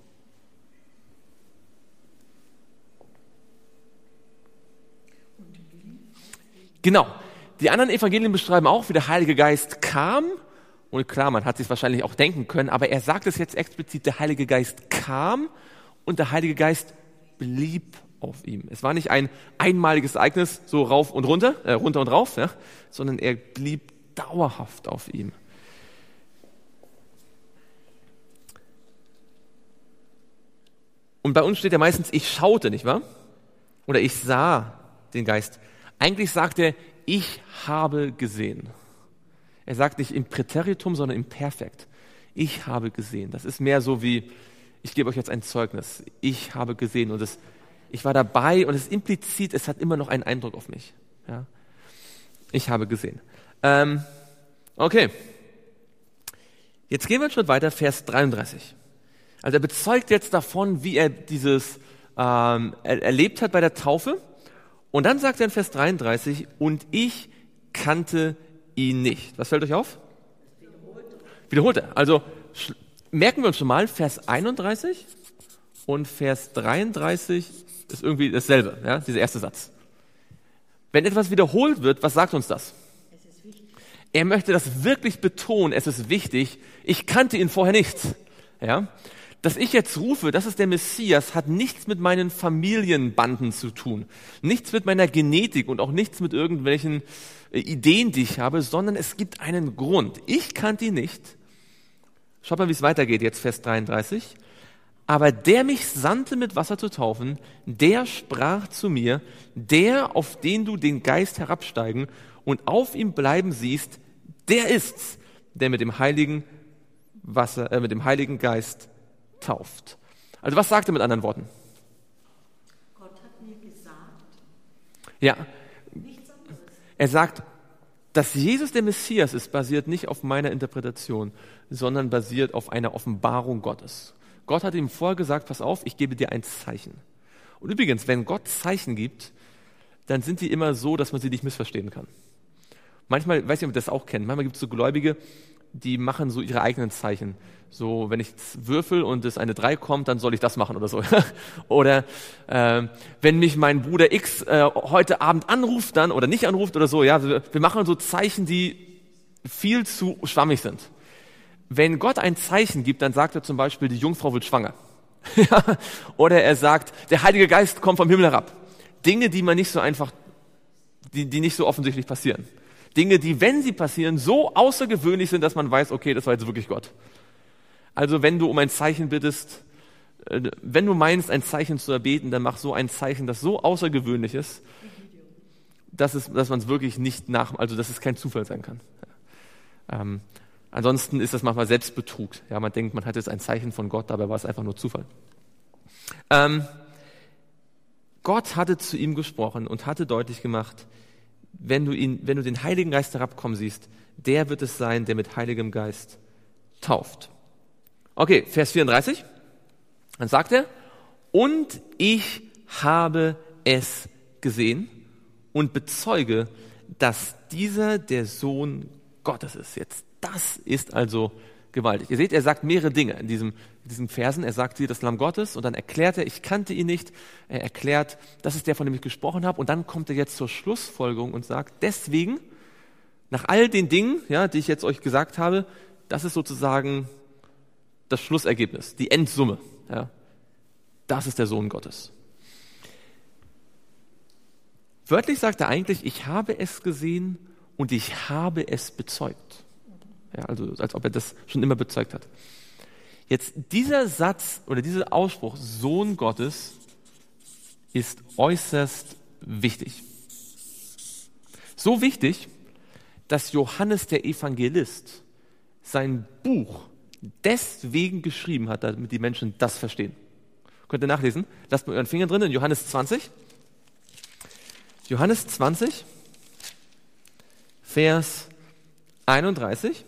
Genau. Die anderen Evangelien beschreiben auch, wie der Heilige Geist kam. Und klar, man hat sich wahrscheinlich auch denken können, aber er sagt es jetzt explizit, der Heilige Geist kam und der Heilige Geist blieb auf ihm. Es war nicht ein einmaliges Ereignis, so rauf und runter, äh, runter und rauf, ja, sondern er blieb dauerhaft auf ihm. Und bei uns steht ja meistens, ich schaute, nicht wahr? Oder ich sah den Geist. Eigentlich sagt er, ich habe gesehen. Er sagt nicht im Präteritum, sondern im Perfekt. Ich habe gesehen. Das ist mehr so wie, ich gebe euch jetzt ein Zeugnis. Ich habe gesehen und es, ich war dabei und es ist implizit, es hat immer noch einen Eindruck auf mich. Ja? Ich habe gesehen. Ähm, okay. Jetzt gehen wir einen Schritt weiter, Vers dreiunddreißig. Also er bezeugt jetzt davon, wie er dieses ähm, er, erlebt hat bei der Taufe. Und dann sagt er in Vers dreiunddreißig, und ich kannte ihn nicht. Was fällt euch auf? Wiederholte. Wiederholte. Also merken wir uns schon mal, Vers einunddreißig und Vers dreiunddreißig ist irgendwie dasselbe, ja, dieser erste Satz. Wenn etwas wiederholt wird, was sagt uns das? Es ist wichtig. Er möchte das wirklich betonen, es ist wichtig. Ich kannte ihn vorher nicht. Ja? Dass ich jetzt rufe, das ist der Messias, hat nichts mit meinen Familienbanden zu tun. Nichts mit meiner Genetik und auch nichts mit irgendwelchen Ideen, die ich habe, sondern es gibt einen Grund. Ich kannte ihn nicht. Schaut mal, wie es weitergeht, jetzt Vers dreiunddreißig. Aber der mich sandte, mit Wasser zu taufen, der sprach zu mir, der, auf den du den Geist herabsteigen und auf ihm bleiben siehst, der ist's, der mit dem Heiligen Wasser, äh, mit dem Heiligen Geist tauft. Also was sagt er mit anderen Worten? Gott hat mir gesagt, Ja, nichts anderes. er sagt, dass Jesus der Messias ist, basiert nicht auf meiner Interpretation, sondern basiert auf einer Offenbarung Gottes. Gott hat ihm vorher gesagt, pass auf, ich gebe dir ein Zeichen. Und übrigens, wenn Gott Zeichen gibt, dann sind die immer so, dass man sie nicht missverstehen kann. Manchmal, weiß nicht, ob ihr das auch kennt, manchmal gibt es so Gläubige, die machen so ihre eigenen Zeichen. So, wenn ich würfel und es eine drei kommt, dann soll ich das machen oder so. Oder äh, wenn mich mein Bruder X äh, heute Abend anruft dann oder nicht anruft oder so, ja, wir, wir machen so Zeichen, die viel zu schwammig sind. Wenn Gott ein Zeichen gibt, dann sagt er zum Beispiel, die Jungfrau wird schwanger. Oder er sagt, der Heilige Geist kommt vom Himmel herab. Dinge, die man nicht so einfach, die, die nicht so offensichtlich passieren. Dinge, die, wenn sie passieren, so außergewöhnlich sind, dass man weiß, okay, das war jetzt wirklich Gott. Also wenn du um ein Zeichen bittest, äh, wenn du meinst, ein Zeichen zu erbeten, dann mach so ein Zeichen, das so außergewöhnlich ist, dass, es, dass man es wirklich nicht nach, also dass es kein Zufall sein kann. Ja. Ähm, Ansonsten ist das manchmal Selbstbetrug. Ja, man denkt, man hat jetzt ein Zeichen von Gott, dabei war es einfach nur Zufall. Ähm, Gott hatte zu ihm gesprochen und hatte deutlich gemacht, wenn du ihn, wenn du den Heiligen Geist herabkommen siehst, der wird es sein, der mit Heiligem Geist tauft. Okay, Vers vierunddreißig. Dann sagt er, und ich habe es gesehen und bezeuge, dass dieser der Sohn Gottes ist. Jetzt Das ist also gewaltig. Ihr seht, er sagt mehrere Dinge in diesem, in diesen Versen. Er sagt hier das Lamm Gottes und dann erklärt er, ich kannte ihn nicht. Er erklärt, das ist der, von dem ich gesprochen habe. Und dann kommt er jetzt zur Schlussfolgerung und sagt, deswegen, nach all den Dingen, ja, die ich jetzt euch gesagt habe, das ist sozusagen das Schlussergebnis, die Endsumme. Ja. Das ist der Sohn Gottes. Wörtlich sagt er eigentlich, ich habe es gesehen und ich habe es bezeugt. Ja, also als ob er das schon immer bezeugt hat. Jetzt dieser Satz oder dieser Ausspruch, Sohn Gottes, ist äußerst wichtig. So wichtig, dass Johannes der Evangelist sein Buch deswegen geschrieben hat, damit die Menschen das verstehen. Könnt ihr nachlesen? Lasst mal euren Finger drin in Johannes zwanzig. Johannes zwanzig, Vers einunddreißig.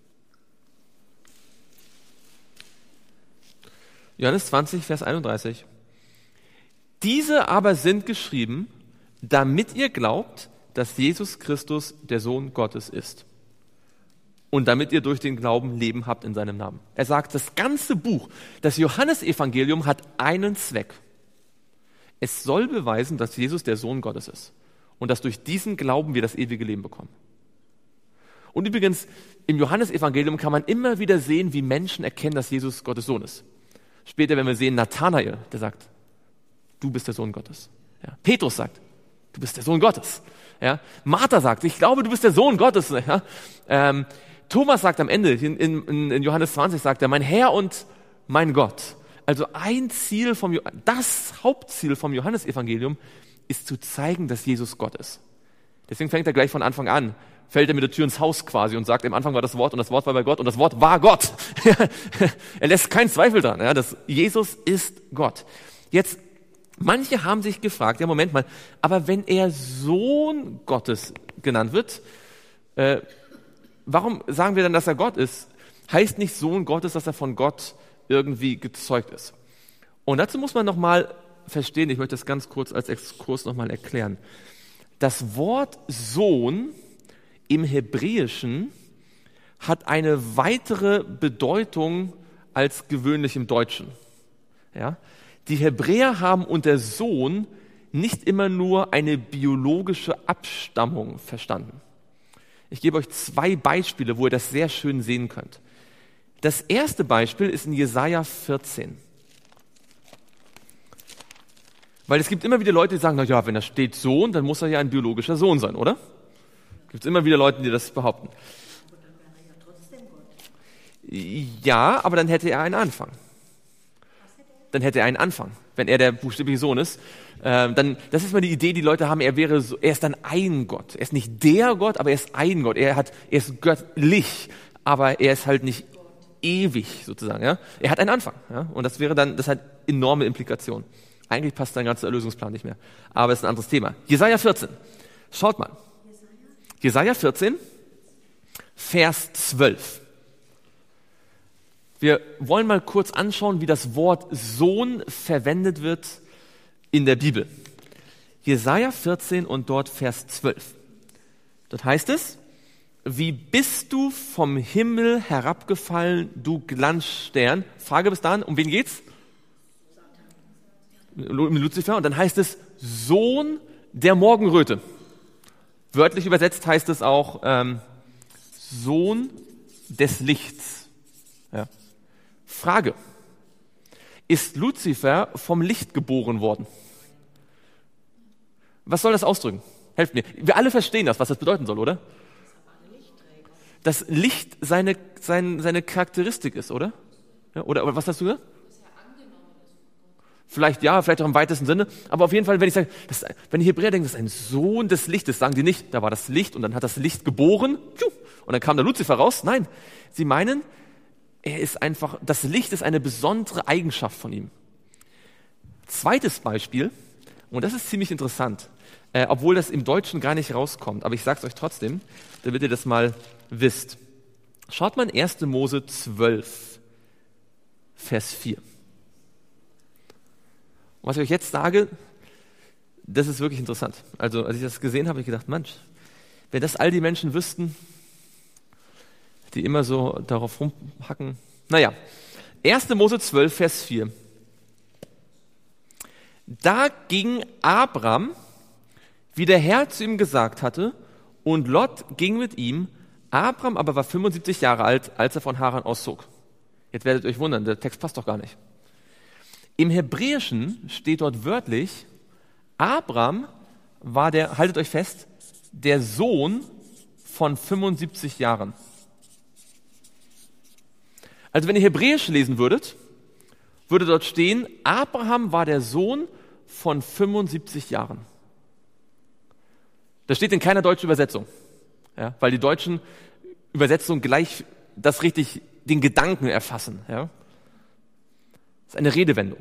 Johannes zwanzig, Vers einunddreißig. Diese aber sind geschrieben, damit ihr glaubt, dass Jesus Christus der Sohn Gottes ist. Und damit ihr durch den Glauben Leben habt in seinem Namen. Er sagt, das ganze Buch, das Johannesevangelium hat einen Zweck. Es soll beweisen, dass Jesus der Sohn Gottes ist. Und dass durch diesen Glauben wir das ewige Leben bekommen. Und übrigens, im Johannesevangelium kann man immer wieder sehen, wie Menschen erkennen, dass Jesus Gottes Sohn ist. Später, wenn wir sehen, Nathanael, der sagt, du bist der Sohn Gottes. Ja. Petrus sagt, du bist der Sohn Gottes. Ja. Martha sagt, ich glaube, du bist der Sohn Gottes. Ja. Ähm, Thomas sagt am Ende, in, in, in Johannes zwanzig sagt er, mein Herr und mein Gott. Also ein Ziel vom, das Hauptziel vom Johannesevangelium ist zu zeigen, dass Jesus Gott ist. Deswegen fängt er gleich von Anfang an, fällt er mit der Tür ins Haus quasi und sagt, im Anfang war das Wort und das Wort war bei Gott und das Wort war Gott. Er lässt keinen Zweifel dran, ja, dass Jesus ist Gott. Jetzt, manche haben sich gefragt, ja Moment mal, aber wenn er Sohn Gottes genannt wird, äh, warum sagen wir dann, dass er Gott ist? Heißt nicht Sohn Gottes, dass er von Gott irgendwie gezeugt ist? Und dazu muss man nochmal verstehen, ich möchte das ganz kurz als Exkurs nochmal erklären. Das Wort Sohn im Hebräischen hat eine weitere Bedeutung als gewöhnlich im Deutschen. Ja? Die Hebräer haben unter Sohn nicht immer nur eine biologische Abstammung verstanden. Ich gebe euch zwei Beispiele, wo ihr das sehr schön sehen könnt. Das erste Beispiel ist in Jesaja vierzehn. Weil es gibt immer wieder Leute, die sagen, na ja, wenn da steht Sohn, dann muss er ja ein biologischer Sohn sein, oder? Gibt es immer wieder Leute, die das behaupten. Ja, aber dann hätte er einen Anfang. Dann hätte er einen Anfang, wenn er der buchstäbliche Sohn ist. Äh, dann, das ist mal die Idee, die Leute haben, er wäre so, er ist dann ein Gott. Er ist nicht der Gott, aber er ist ein Gott. Er hat, er ist göttlich, aber er ist halt nicht ewig sozusagen. Ja? Er hat einen Anfang. Ja? Und das wäre dann, das hat enorme Implikationen. Eigentlich passt sein ganzer Erlösungsplan nicht mehr. Aber es ist ein anderes Thema. Jesaja vierzehn. Schaut mal. Jesaja vierzehn, Vers zwölf. Wir wollen mal kurz anschauen, wie das Wort Sohn verwendet wird in der Bibel. Jesaja vierzehn und dort Vers zwölf. Dort heißt es, wie bist du vom Himmel herabgefallen, du Glanzstern? Frage bis dahin, um wen geht's? Um Luzifer. Und dann heißt es, Sohn der Morgenröte. Wörtlich übersetzt heißt es auch, ähm, Sohn des Lichts. Ja. Frage, ist Luzifer vom Licht geboren worden? Was soll das ausdrücken? Helft mir. Wir alle verstehen das, was das bedeuten soll, oder? Dass Licht seine, seine, seine Charakteristik ist, oder? Ja, oder, oder was hast du gesagt? Vielleicht ja, vielleicht auch im weitesten Sinne. Aber auf jeden Fall, wenn ich sage, das, wenn die Hebräer denken, das ist ein Sohn des Lichtes, sagen die nicht, da war das Licht und dann hat das Licht geboren und dann kam der Luzifer raus. Nein, sie meinen, er ist einfach, das Licht ist eine besondere Eigenschaft von ihm. Zweites Beispiel, und das ist ziemlich interessant, äh, obwohl das im Deutschen gar nicht rauskommt, aber ich sage es euch trotzdem, damit ihr das mal wisst. Schaut mal in erster Mose zwölf, Vers vier. Und was ich euch jetzt sage, das ist wirklich interessant. Also als ich das gesehen habe, habe ich gedacht, Mensch, wenn das all die Menschen wüssten, die immer so darauf rumhacken. Naja, erster Mose zwölf, Vers vier. Da ging Abram, wie der Herr zu ihm gesagt hatte, und Lot ging mit ihm. Abram aber war fünfundsiebzig Jahre alt, als er von Haran auszog. Jetzt werdet ihr euch wundern, der Text passt doch gar nicht. Im Hebräischen steht dort wörtlich, Abram war der, haltet euch fest, der Sohn von fünfundsiebzig Jahren. Also wenn ihr Hebräisch lesen würdet, würde dort stehen, Abraham war der Sohn von fünfundsiebzig Jahren. Das steht in keiner deutschen Übersetzung, ja, weil die deutschen Übersetzungen gleich das richtig, den Gedanken erfassen. Ja. Das ist eine Redewendung.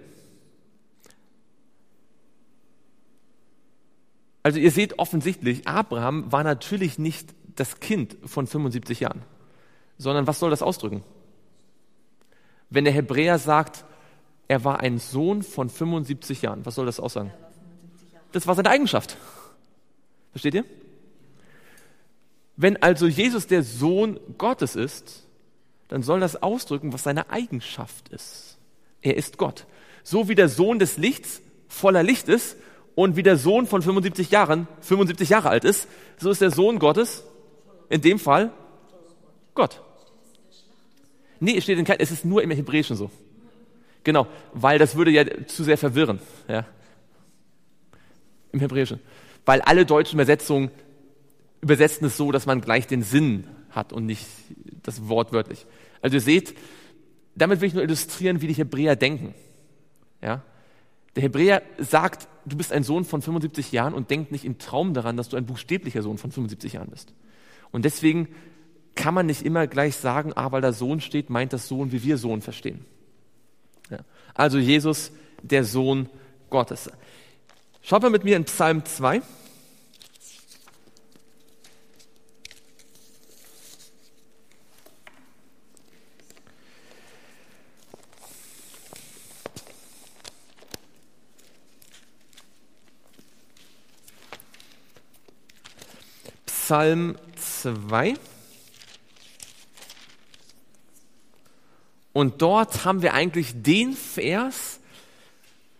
Also ihr seht offensichtlich, Abraham war natürlich nicht das Kind von fünfundsiebzig Jahren, sondern was soll das ausdrücken? Wenn der Hebräer sagt, er war ein Sohn von fünfundsiebzig Jahren, was soll das aussagen? Das war seine Eigenschaft. Versteht ihr? Wenn also Jesus der Sohn Gottes ist, dann soll das ausdrücken, was seine Eigenschaft ist. Er ist Gott. So wie der Sohn des Lichts voller Licht ist und wie der Sohn von fünfundsiebzig Jahren fünfundsiebzig Jahre alt ist, so ist der Sohn Gottes in dem Fall Gott. Nee, es steht in kein, es ist nur im Hebräischen so. Genau, weil das würde ja zu sehr verwirren. Ja. Im Hebräischen. Weil alle deutschen Übersetzungen übersetzen es so, dass man gleich den Sinn hat und nicht das Wort wörtlich. Also ihr seht, damit will ich nur illustrieren, wie die Hebräer denken. Ja. Der Hebräer sagt, du bist ein Sohn von fünfundsiebzig Jahren und denkt nicht im Traum daran, dass du ein buchstäblicher Sohn von fünfundsiebzig Jahren bist. Und deswegen kann man nicht immer gleich sagen, ah, weil da Sohn steht, meint das Sohn, wie wir Sohn verstehen. Ja. Also Jesus, der Sohn Gottes. Schaut mal mit mir in Psalm zwei. Psalm zwei. Und dort haben wir eigentlich den Vers,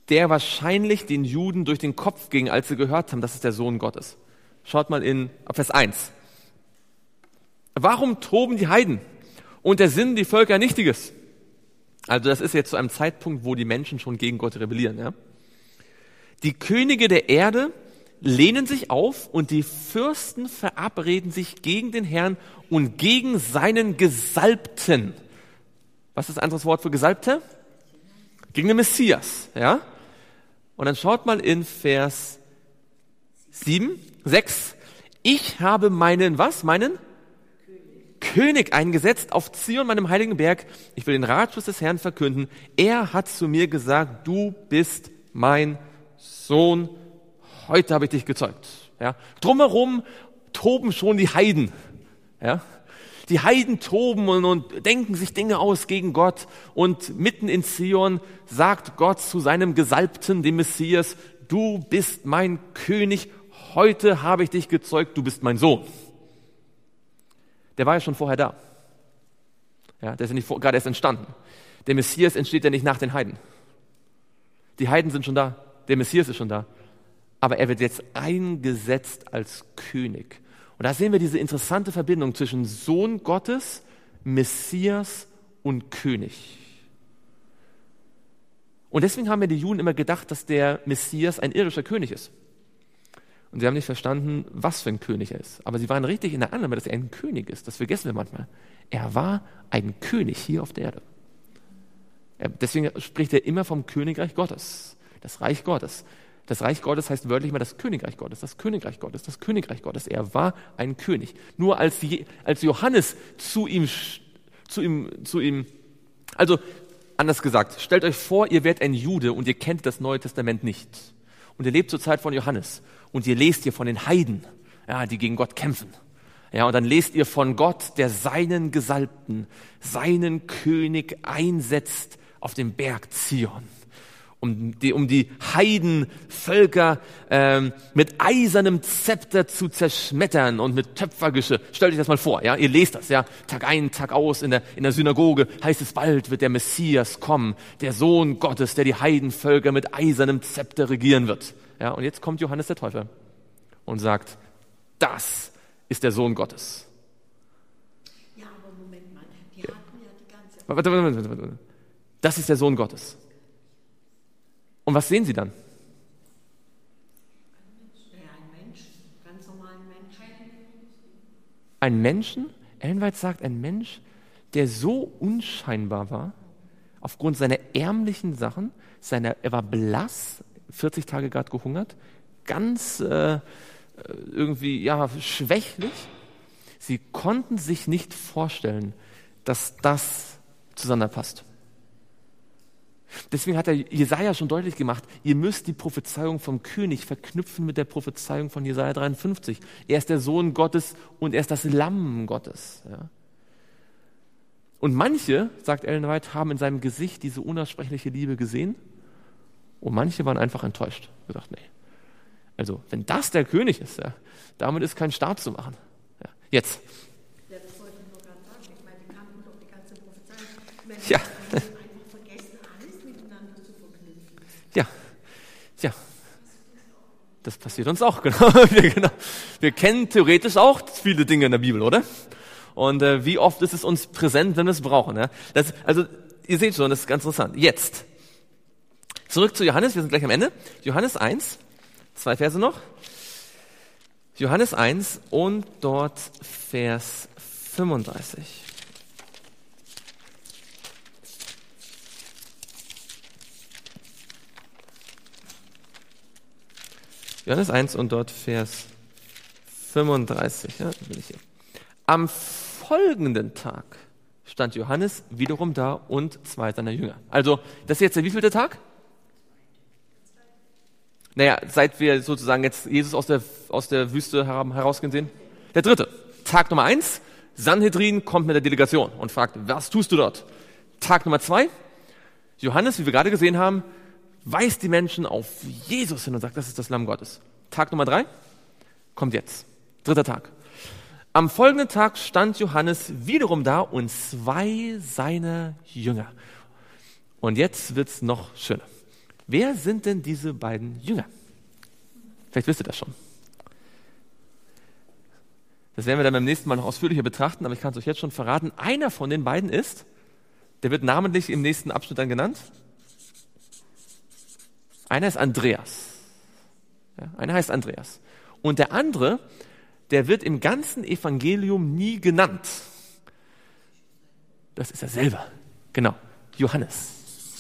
der wahrscheinlich den Juden durch den Kopf ging, als sie gehört haben, dass es der Sohn Gottes. Schaut mal in Vers eins. Warum toben die Heiden und ersinnen die Völker Nichtiges? Also das ist jetzt zu einem Zeitpunkt, wo die Menschen schon gegen Gott rebellieren. Ja? Die Könige der Erde lehnen sich auf und die Fürsten verabreden sich gegen den Herrn und gegen seinen Gesalbten. Was ist ein anderes Wort für Gesalbte? Gegen den Messias. Ja? Und dann schaut mal in Vers sieben, sechs. Ich habe meinen, was? Meinen? König eingesetzt auf Zion, meinem heiligen Berg. Ich will den Ratschluss des Herrn verkünden. Er hat zu mir gesagt, du bist mein Sohn. Heute habe ich dich gezeugt. Ja. Drumherum toben schon die Heiden. Ja. Die Heiden toben und, und denken sich Dinge aus gegen Gott. Und mitten in Zion sagt Gott zu seinem Gesalbten, dem Messias, du bist mein König. Heute habe ich dich gezeugt. Du bist mein Sohn. Der war ja schon vorher da. Ja, der ist ja nicht vor, gerade erst entstanden. Der Messias entsteht ja nicht nach den Heiden. Die Heiden sind schon da. Der Messias ist schon da. Aber er wird jetzt eingesetzt als König. Und da sehen wir diese interessante Verbindung zwischen Sohn Gottes, Messias und König. Und deswegen haben ja die Juden immer gedacht, dass der Messias ein irdischer König ist. Und sie haben nicht verstanden, was für ein König er ist. Aber sie waren richtig in der Annahme, dass er ein König ist. Das vergessen wir manchmal. Er war ein König hier auf der Erde. Er, deswegen spricht er immer vom Königreich Gottes. Das Reich Gottes. Das Reich Gottes heißt wörtlich mal das Königreich Gottes. Das Königreich Gottes, das Königreich Gottes. Er war ein König. Nur als, Je, als Johannes zu ihm, zu ihm, zu ihm, also anders gesagt, stellt euch vor, ihr werdet ein Jude und ihr kennt das Neue Testament nicht. Und ihr lebt zur Zeit von Johannes. Und ihr lest hier von den Heiden, ja, die gegen Gott kämpfen. Ja, und dann lest ihr von Gott, der seinen Gesalbten, seinen König einsetzt auf dem Berg Zion, um die, um die Heidenvölker ähm, mit eisernem Zepter zu zerschmettern und mit Töpfergeschirr. Stellt euch das mal vor, ja, ihr lest das, ja, Tag ein, Tag aus in der, in der Synagoge heißt es, bald wird der Messias kommen, der Sohn Gottes, der die Heidenvölker mit eisernem Zepter regieren wird. Ja, und jetzt kommt Johannes der Täufer und sagt, das ist der Sohn Gottes. Ja, aber Moment mal, die hatten ja die ganze... Warte, warte, warte, warte, warte. Das ist der Sohn Gottes. Und was sehen sie dann? Ja, ein Mensch, ganz normalen Menschen. Ein Menschen? Ellen White sagt, ein Mensch, der so unscheinbar war, aufgrund seiner ärmlichen Sachen, seiner, er war blass, vierzig Tage gerade gehungert, ganz äh, irgendwie ja schwächlich. Sie konnten sich nicht vorstellen, dass das zueinander passt. Deswegen hat der Jesaja schon deutlich gemacht, ihr müsst die Prophezeiung vom König verknüpfen mit der Prophezeiung von Jesaja dreiundfünfzig. Er ist der Sohn Gottes und er ist das Lamm Gottes. Ja. Und manche, sagt Ellen White, haben in seinem Gesicht diese unaussprechliche Liebe gesehen. Und manche waren einfach enttäuscht. Gesagt, nee. Also, wenn das der König ist, ja, damit ist kein Staat zu machen. Ja. Jetzt. Ja, das wollte ich nur gerade sagen. Ich meine, die kannten doch die ganze Prophezeiung. Ja. Einfach vergessen, alles miteinander zu verknüpfen. Ja. Ja. Das passiert uns auch, genau. Wir, genau. Wir kennen theoretisch auch viele Dinge in der Bibel, oder? Und äh, wie oft ist es uns präsent, wenn wir es brauchen? Ja? Das, also, ihr seht schon, das ist ganz interessant. Jetzt. Zurück zu Johannes, wir sind gleich am Ende. Johannes eins, zwei Verse noch. Johannes eins und dort Vers fünfunddreißig. Johannes eins und dort Vers fünfunddreißig. Ja, bin ich hier. Am folgenden Tag stand Johannes wiederum da und zwei seiner Jünger. Also, das ist jetzt der wievielte Tag? Naja, seit wir sozusagen jetzt Jesus aus der, aus der Wüste haben herausgehen sehen. Der dritte. Tag Nummer eins. Sanhedrin kommt mit der Delegation und fragt, was tust du dort? Tag Nummer zwei. Johannes, wie wir gerade gesehen haben, weist die Menschen auf Jesus hin und sagt, das ist das Lamm Gottes. Tag Nummer drei. Kommt jetzt. Dritter Tag. Am folgenden Tag stand Johannes wiederum da und zwei seiner Jünger. Und jetzt wird's noch schöner. Wer sind denn diese beiden Jünger? Vielleicht wisst ihr das schon. Das werden wir dann beim nächsten Mal noch ausführlicher betrachten, aber ich kann es euch jetzt schon verraten. Einer von den beiden ist, der wird namentlich im nächsten Abschnitt dann genannt. Einer ist Andreas. Ja, einer heißt Andreas. Und der andere, der wird im ganzen Evangelium nie genannt. Das ist er selber. Genau, Johannes.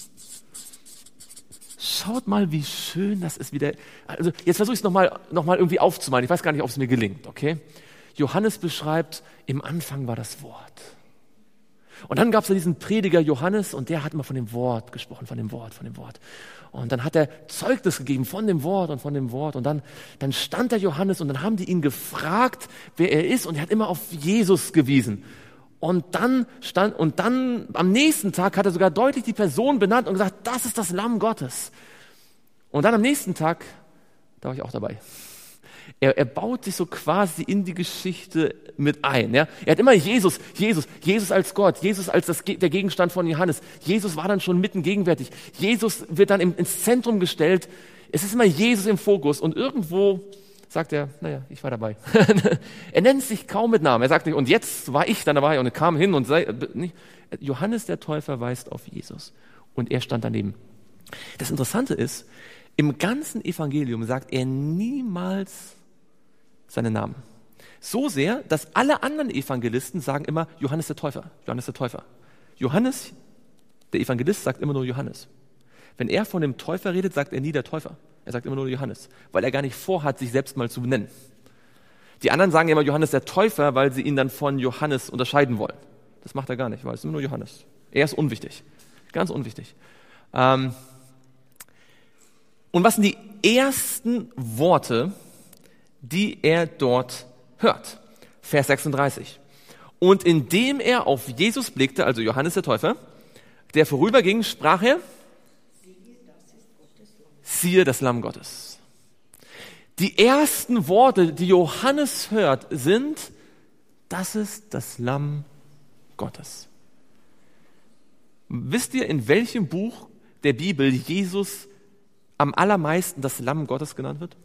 Schaut mal, wie schön das ist wieder. Also jetzt versuche ich es nochmal noch mal irgendwie aufzumalen. Ich weiß gar nicht, ob es mir gelingt, okay? Johannes beschreibt, im Anfang war das Wort. Und dann gab es ja diesen Prediger Johannes und der hat immer von dem Wort gesprochen, von dem Wort, von dem Wort. Und dann hat er Zeugnis gegeben von dem Wort und von dem Wort. Und dann, dann stand der Johannes und dann haben die ihn gefragt, wer er ist. Und er hat immer auf Jesus gewiesen. Und dann stand, und dann am nächsten Tag hat er sogar deutlich die Person benannt und gesagt, das ist das Lamm Gottes. Und dann am nächsten Tag, da war ich auch dabei. Er, er baut sich so quasi in die Geschichte mit ein. Ja? Er hat immer Jesus, Jesus, Jesus als Gott, Jesus als das, der Gegenstand von Johannes. Jesus war dann schon mitten gegenwärtig. Jesus wird dann im, ins Zentrum gestellt. Es ist immer Jesus im Fokus und irgendwo sagt er, naja, ich war dabei. Er nennt sich kaum mit Namen. Er sagt nicht, und jetzt war ich dann dabei und er kam hin und sei, nicht. Johannes der Täufer weist auf Jesus und er stand daneben. Das Interessante ist, im ganzen Evangelium sagt er niemals seinen Namen. So sehr, dass alle anderen Evangelisten sagen immer Johannes der Täufer, Johannes der Täufer. Johannes, der Evangelist, sagt immer nur Johannes. Wenn er von dem Täufer redet, sagt er nie der Täufer. Er sagt immer nur Johannes, weil er gar nicht vorhat, sich selbst mal zu benennen. Die anderen sagen immer Johannes der Täufer, weil sie ihn dann von Johannes unterscheiden wollen. Das macht er gar nicht, weil es ist immer nur Johannes. Er ist unwichtig, ganz unwichtig. Ähm Und was sind die ersten Worte, die er dort hört? Vers sechsunddreißig. Und indem er auf Jesus blickte, also Johannes der Täufer, der vorüberging, sprach er, siehe das Lamm Gottes. Die ersten Worte, die Johannes hört, sind, das ist das Lamm Gottes. Wisst ihr, in welchem Buch der Bibel Jesus am allermeisten das Lamm Gottes genannt wird?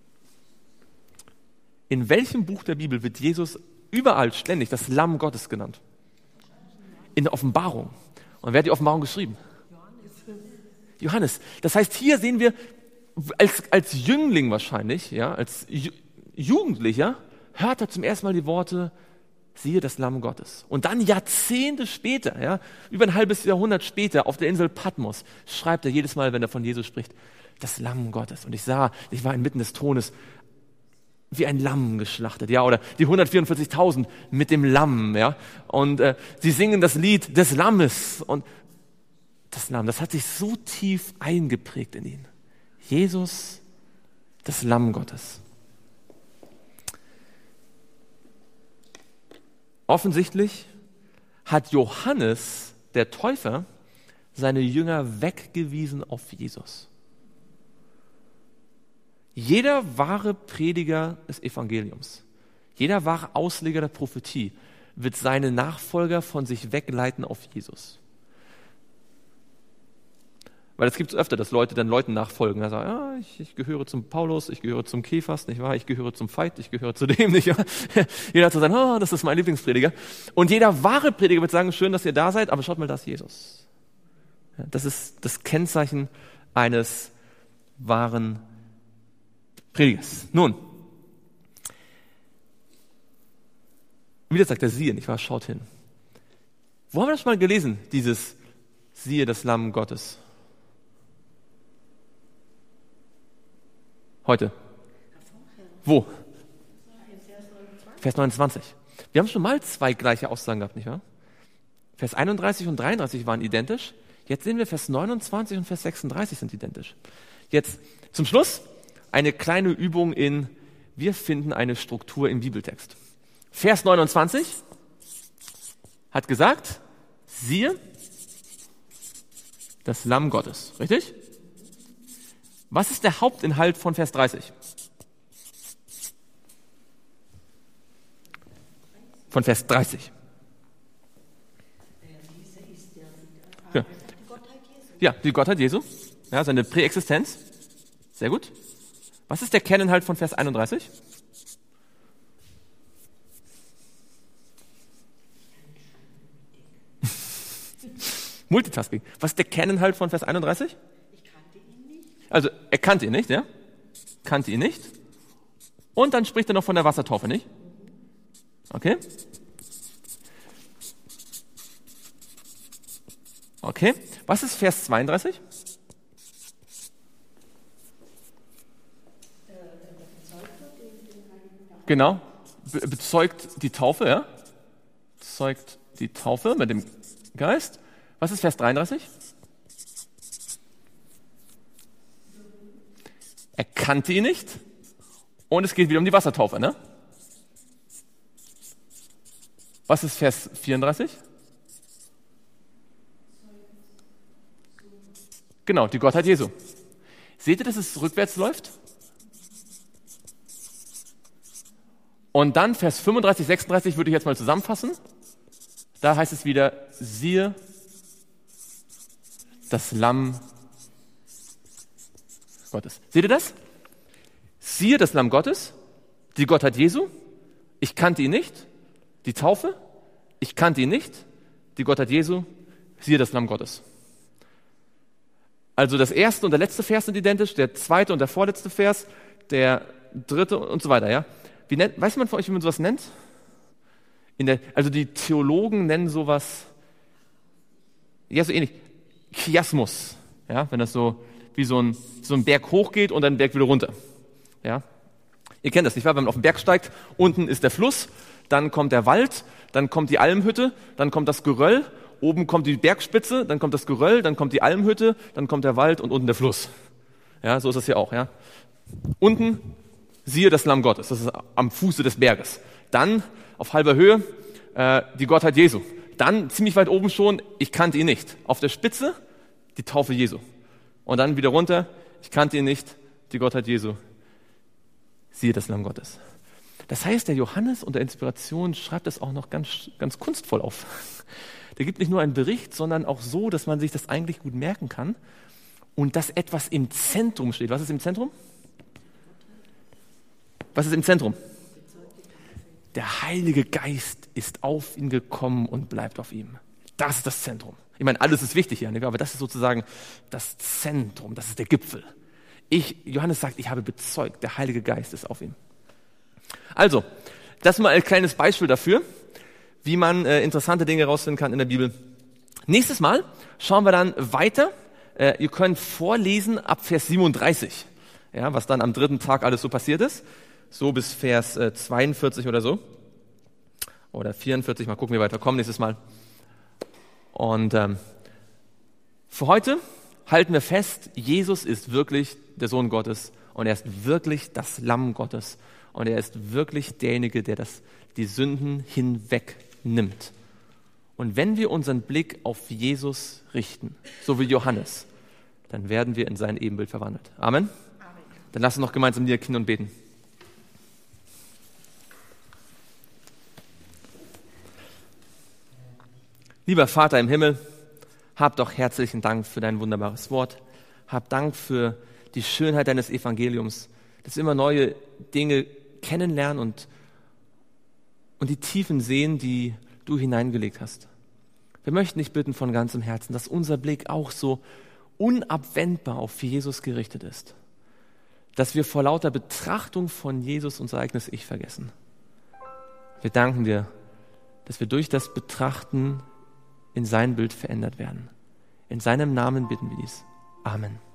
In welchem Buch der Bibel wird Jesus überall ständig das Lamm Gottes genannt? In der Offenbarung. Und wer hat die Offenbarung geschrieben? Johannes. Das heißt, hier sehen wir, als, als Jüngling wahrscheinlich, ja, als Ju- Jugendlicher, hört er zum ersten Mal die Worte, siehe das Lamm Gottes. Und dann Jahrzehnte später, ja, über ein halbes Jahrhundert später, auf der Insel Patmos, schreibt er jedes Mal, wenn er von Jesus spricht, das Lamm Gottes. Und ich sah, ich war inmitten des Thrones, wie ein Lamm geschlachtet, ja, oder die hundertvierundvierzigtausend mit dem Lamm, ja, und äh, sie singen das Lied des Lammes und das Lamm, das hat sich so tief eingeprägt in ihn. Jesus, das Lamm Gottes. Offensichtlich hat Johannes, der Täufer, seine Jünger weggewiesen auf Jesus. Jeder wahre Prediger des Evangeliums, jeder wahre Ausleger der Prophetie wird seine Nachfolger von sich wegleiten auf Jesus. Weil es gibt es öfter, dass Leute dann Leuten nachfolgen. Da sagen, ja, ich, ich gehöre zum Paulus, ich gehöre zum Kephas, nicht wahr? Ich gehöre zum Veit, ich gehöre zu dem, nicht wahr? Jeder hat zu sagen, oh, das ist mein Lieblingsprediger. Und jeder wahre Prediger wird sagen, schön, dass ihr da seid, aber schaut mal, da ist Jesus. Ja, das ist das Kennzeichen eines wahren Predigers. Nun, wieder sagt er, siehe, nicht wahr? Schaut hin. Wo haben wir das schon mal gelesen, dieses siehe das Lamm Gottes? Heute. Wo? Vers neunundzwanzig. Wir haben schon mal zwei gleiche Aussagen gehabt, nicht wahr? Vers einunddreißig und dreiunddreißig waren identisch. Jetzt sehen wir, Vers neunundzwanzig und Vers sechsunddreißig sind identisch. Jetzt zum Schluss eine kleine Übung in, wir finden eine Struktur im Bibeltext. Vers neunundzwanzig hat gesagt, siehe das Lamm Gottes. Richtig? Was ist der Hauptinhalt von Vers dreißig? Von Vers dreißig. Ja, ja, die Gottheit Jesu. Ja, seine Präexistenz. Sehr gut. Was ist der Kerninhalt von Vers einunddreißig? Multitasking. Was ist der Kerninhalt von Vers einunddreißig? Ich kannte ihn nicht. Also, er kannte ihn nicht, ja? Kannte ihn nicht. Und dann spricht er noch von der Wassertaufe, nicht? Okay. Okay. Was ist Vers zweiunddreißig? Genau. Be- bezeugt die Taufe, ja? Bezeugt die Taufe mit dem Geist. Was ist Vers dreiunddreißig? Er kannte ihn nicht. Und es geht wieder um die Wassertaufe, ne? Was ist Vers vierunddreißig? Genau, die Gottheit Jesu. Seht ihr, dass es rückwärts läuft? Und dann Vers fünfunddreißig, sechsunddreißig würde ich jetzt mal zusammenfassen. Da heißt es wieder, siehe das Lamm Gottes. Seht ihr das? Siehe das Lamm Gottes, die Gottheit Jesu. Ich kannte ihn nicht. Die Taufe. Ich kannte ihn nicht. Die Gottheit Jesu. Siehe das Lamm Gottes. Also das erste und der letzte Vers sind identisch, der zweite und der vorletzte Vers, der dritte und so weiter, ja. Wie nennt, weiß man von euch, wie man sowas nennt? In der, also die Theologen nennen sowas, ja, so ähnlich, Chiasmus, ja, wenn das so wie so ein, so ein Berg hochgeht und dann einen Berg wieder runter, ja. Ihr kennt das nicht wahr? Wenn man auf den Berg steigt, unten ist der Fluss, dann kommt der Wald, dann kommt die Almhütte, dann kommt das Geröll, oben kommt die Bergspitze, dann kommt das Geröll, dann kommt die Almhütte, dann kommt der Wald und unten der Fluss. Ja, so ist das hier auch, ja. Unten siehe das Lamm Gottes, das ist am Fuße des Berges. Dann auf halber Höhe äh, die Gottheit Jesu. Dann ziemlich weit oben schon, ich kannte ihn nicht. Auf der Spitze die Taufe Jesu. Und dann wieder runter, ich kannte ihn nicht, die Gottheit Jesu. Siehe das Lamm Gottes. Das heißt, der Johannes unter Inspiration schreibt das auch noch ganz, ganz kunstvoll auf. Der gibt nicht nur einen Bericht, sondern auch so, dass man sich das eigentlich gut merken kann und dass etwas im Zentrum steht. Was ist im Zentrum? Was ist im Zentrum? Der Heilige Geist ist auf ihn gekommen und bleibt auf ihm. Das ist das Zentrum. Ich meine, alles ist wichtig hier, aber das ist sozusagen das Zentrum, das ist der Gipfel. Ich, Johannes sagt, ich habe bezeugt, der Heilige Geist ist auf ihm. Also, das mal ein kleines Beispiel dafür, wie man äh, interessante Dinge herausfinden kann in der Bibel. Nächstes Mal schauen wir dann weiter. Äh, ihr könnt vorlesen ab Vers siebenunddreißig, ja, was dann am dritten Tag alles so passiert ist. So bis Vers äh, zweiundvierzig oder so. Oder vierundvierzig, mal gucken, wie weit wir kommen nächstes Mal. Und ähm, für heute halten wir fest, Jesus ist wirklich der Sohn Gottes und er ist wirklich das Lamm Gottes und er ist wirklich derjenige, der das, die Sünden hinwegnimmt. Und wenn wir unseren Blick auf Jesus richten, so wie Johannes, dann werden wir in sein Ebenbild verwandelt. Amen? Amen. Dann lass uns noch gemeinsam niederknien und beten. Lieber Vater im Himmel, hab doch herzlichen Dank für dein wunderbares Wort. Hab Dank für die Schönheit deines Evangeliums, dass wir immer neue Dinge kennenlernen und, und die Tiefen sehen, die du hineingelegt hast. Wir möchten dich bitten von ganzem Herzen, dass unser Blick auch so unabwendbar auf Jesus gerichtet ist. Dass wir vor lauter Betrachtung von Jesus unser eigenes Ich vergessen. Wir danken dir, dass wir durch das Betrachten in sein Bild verändert werden. In seinem Namen bitten wir dies. Amen.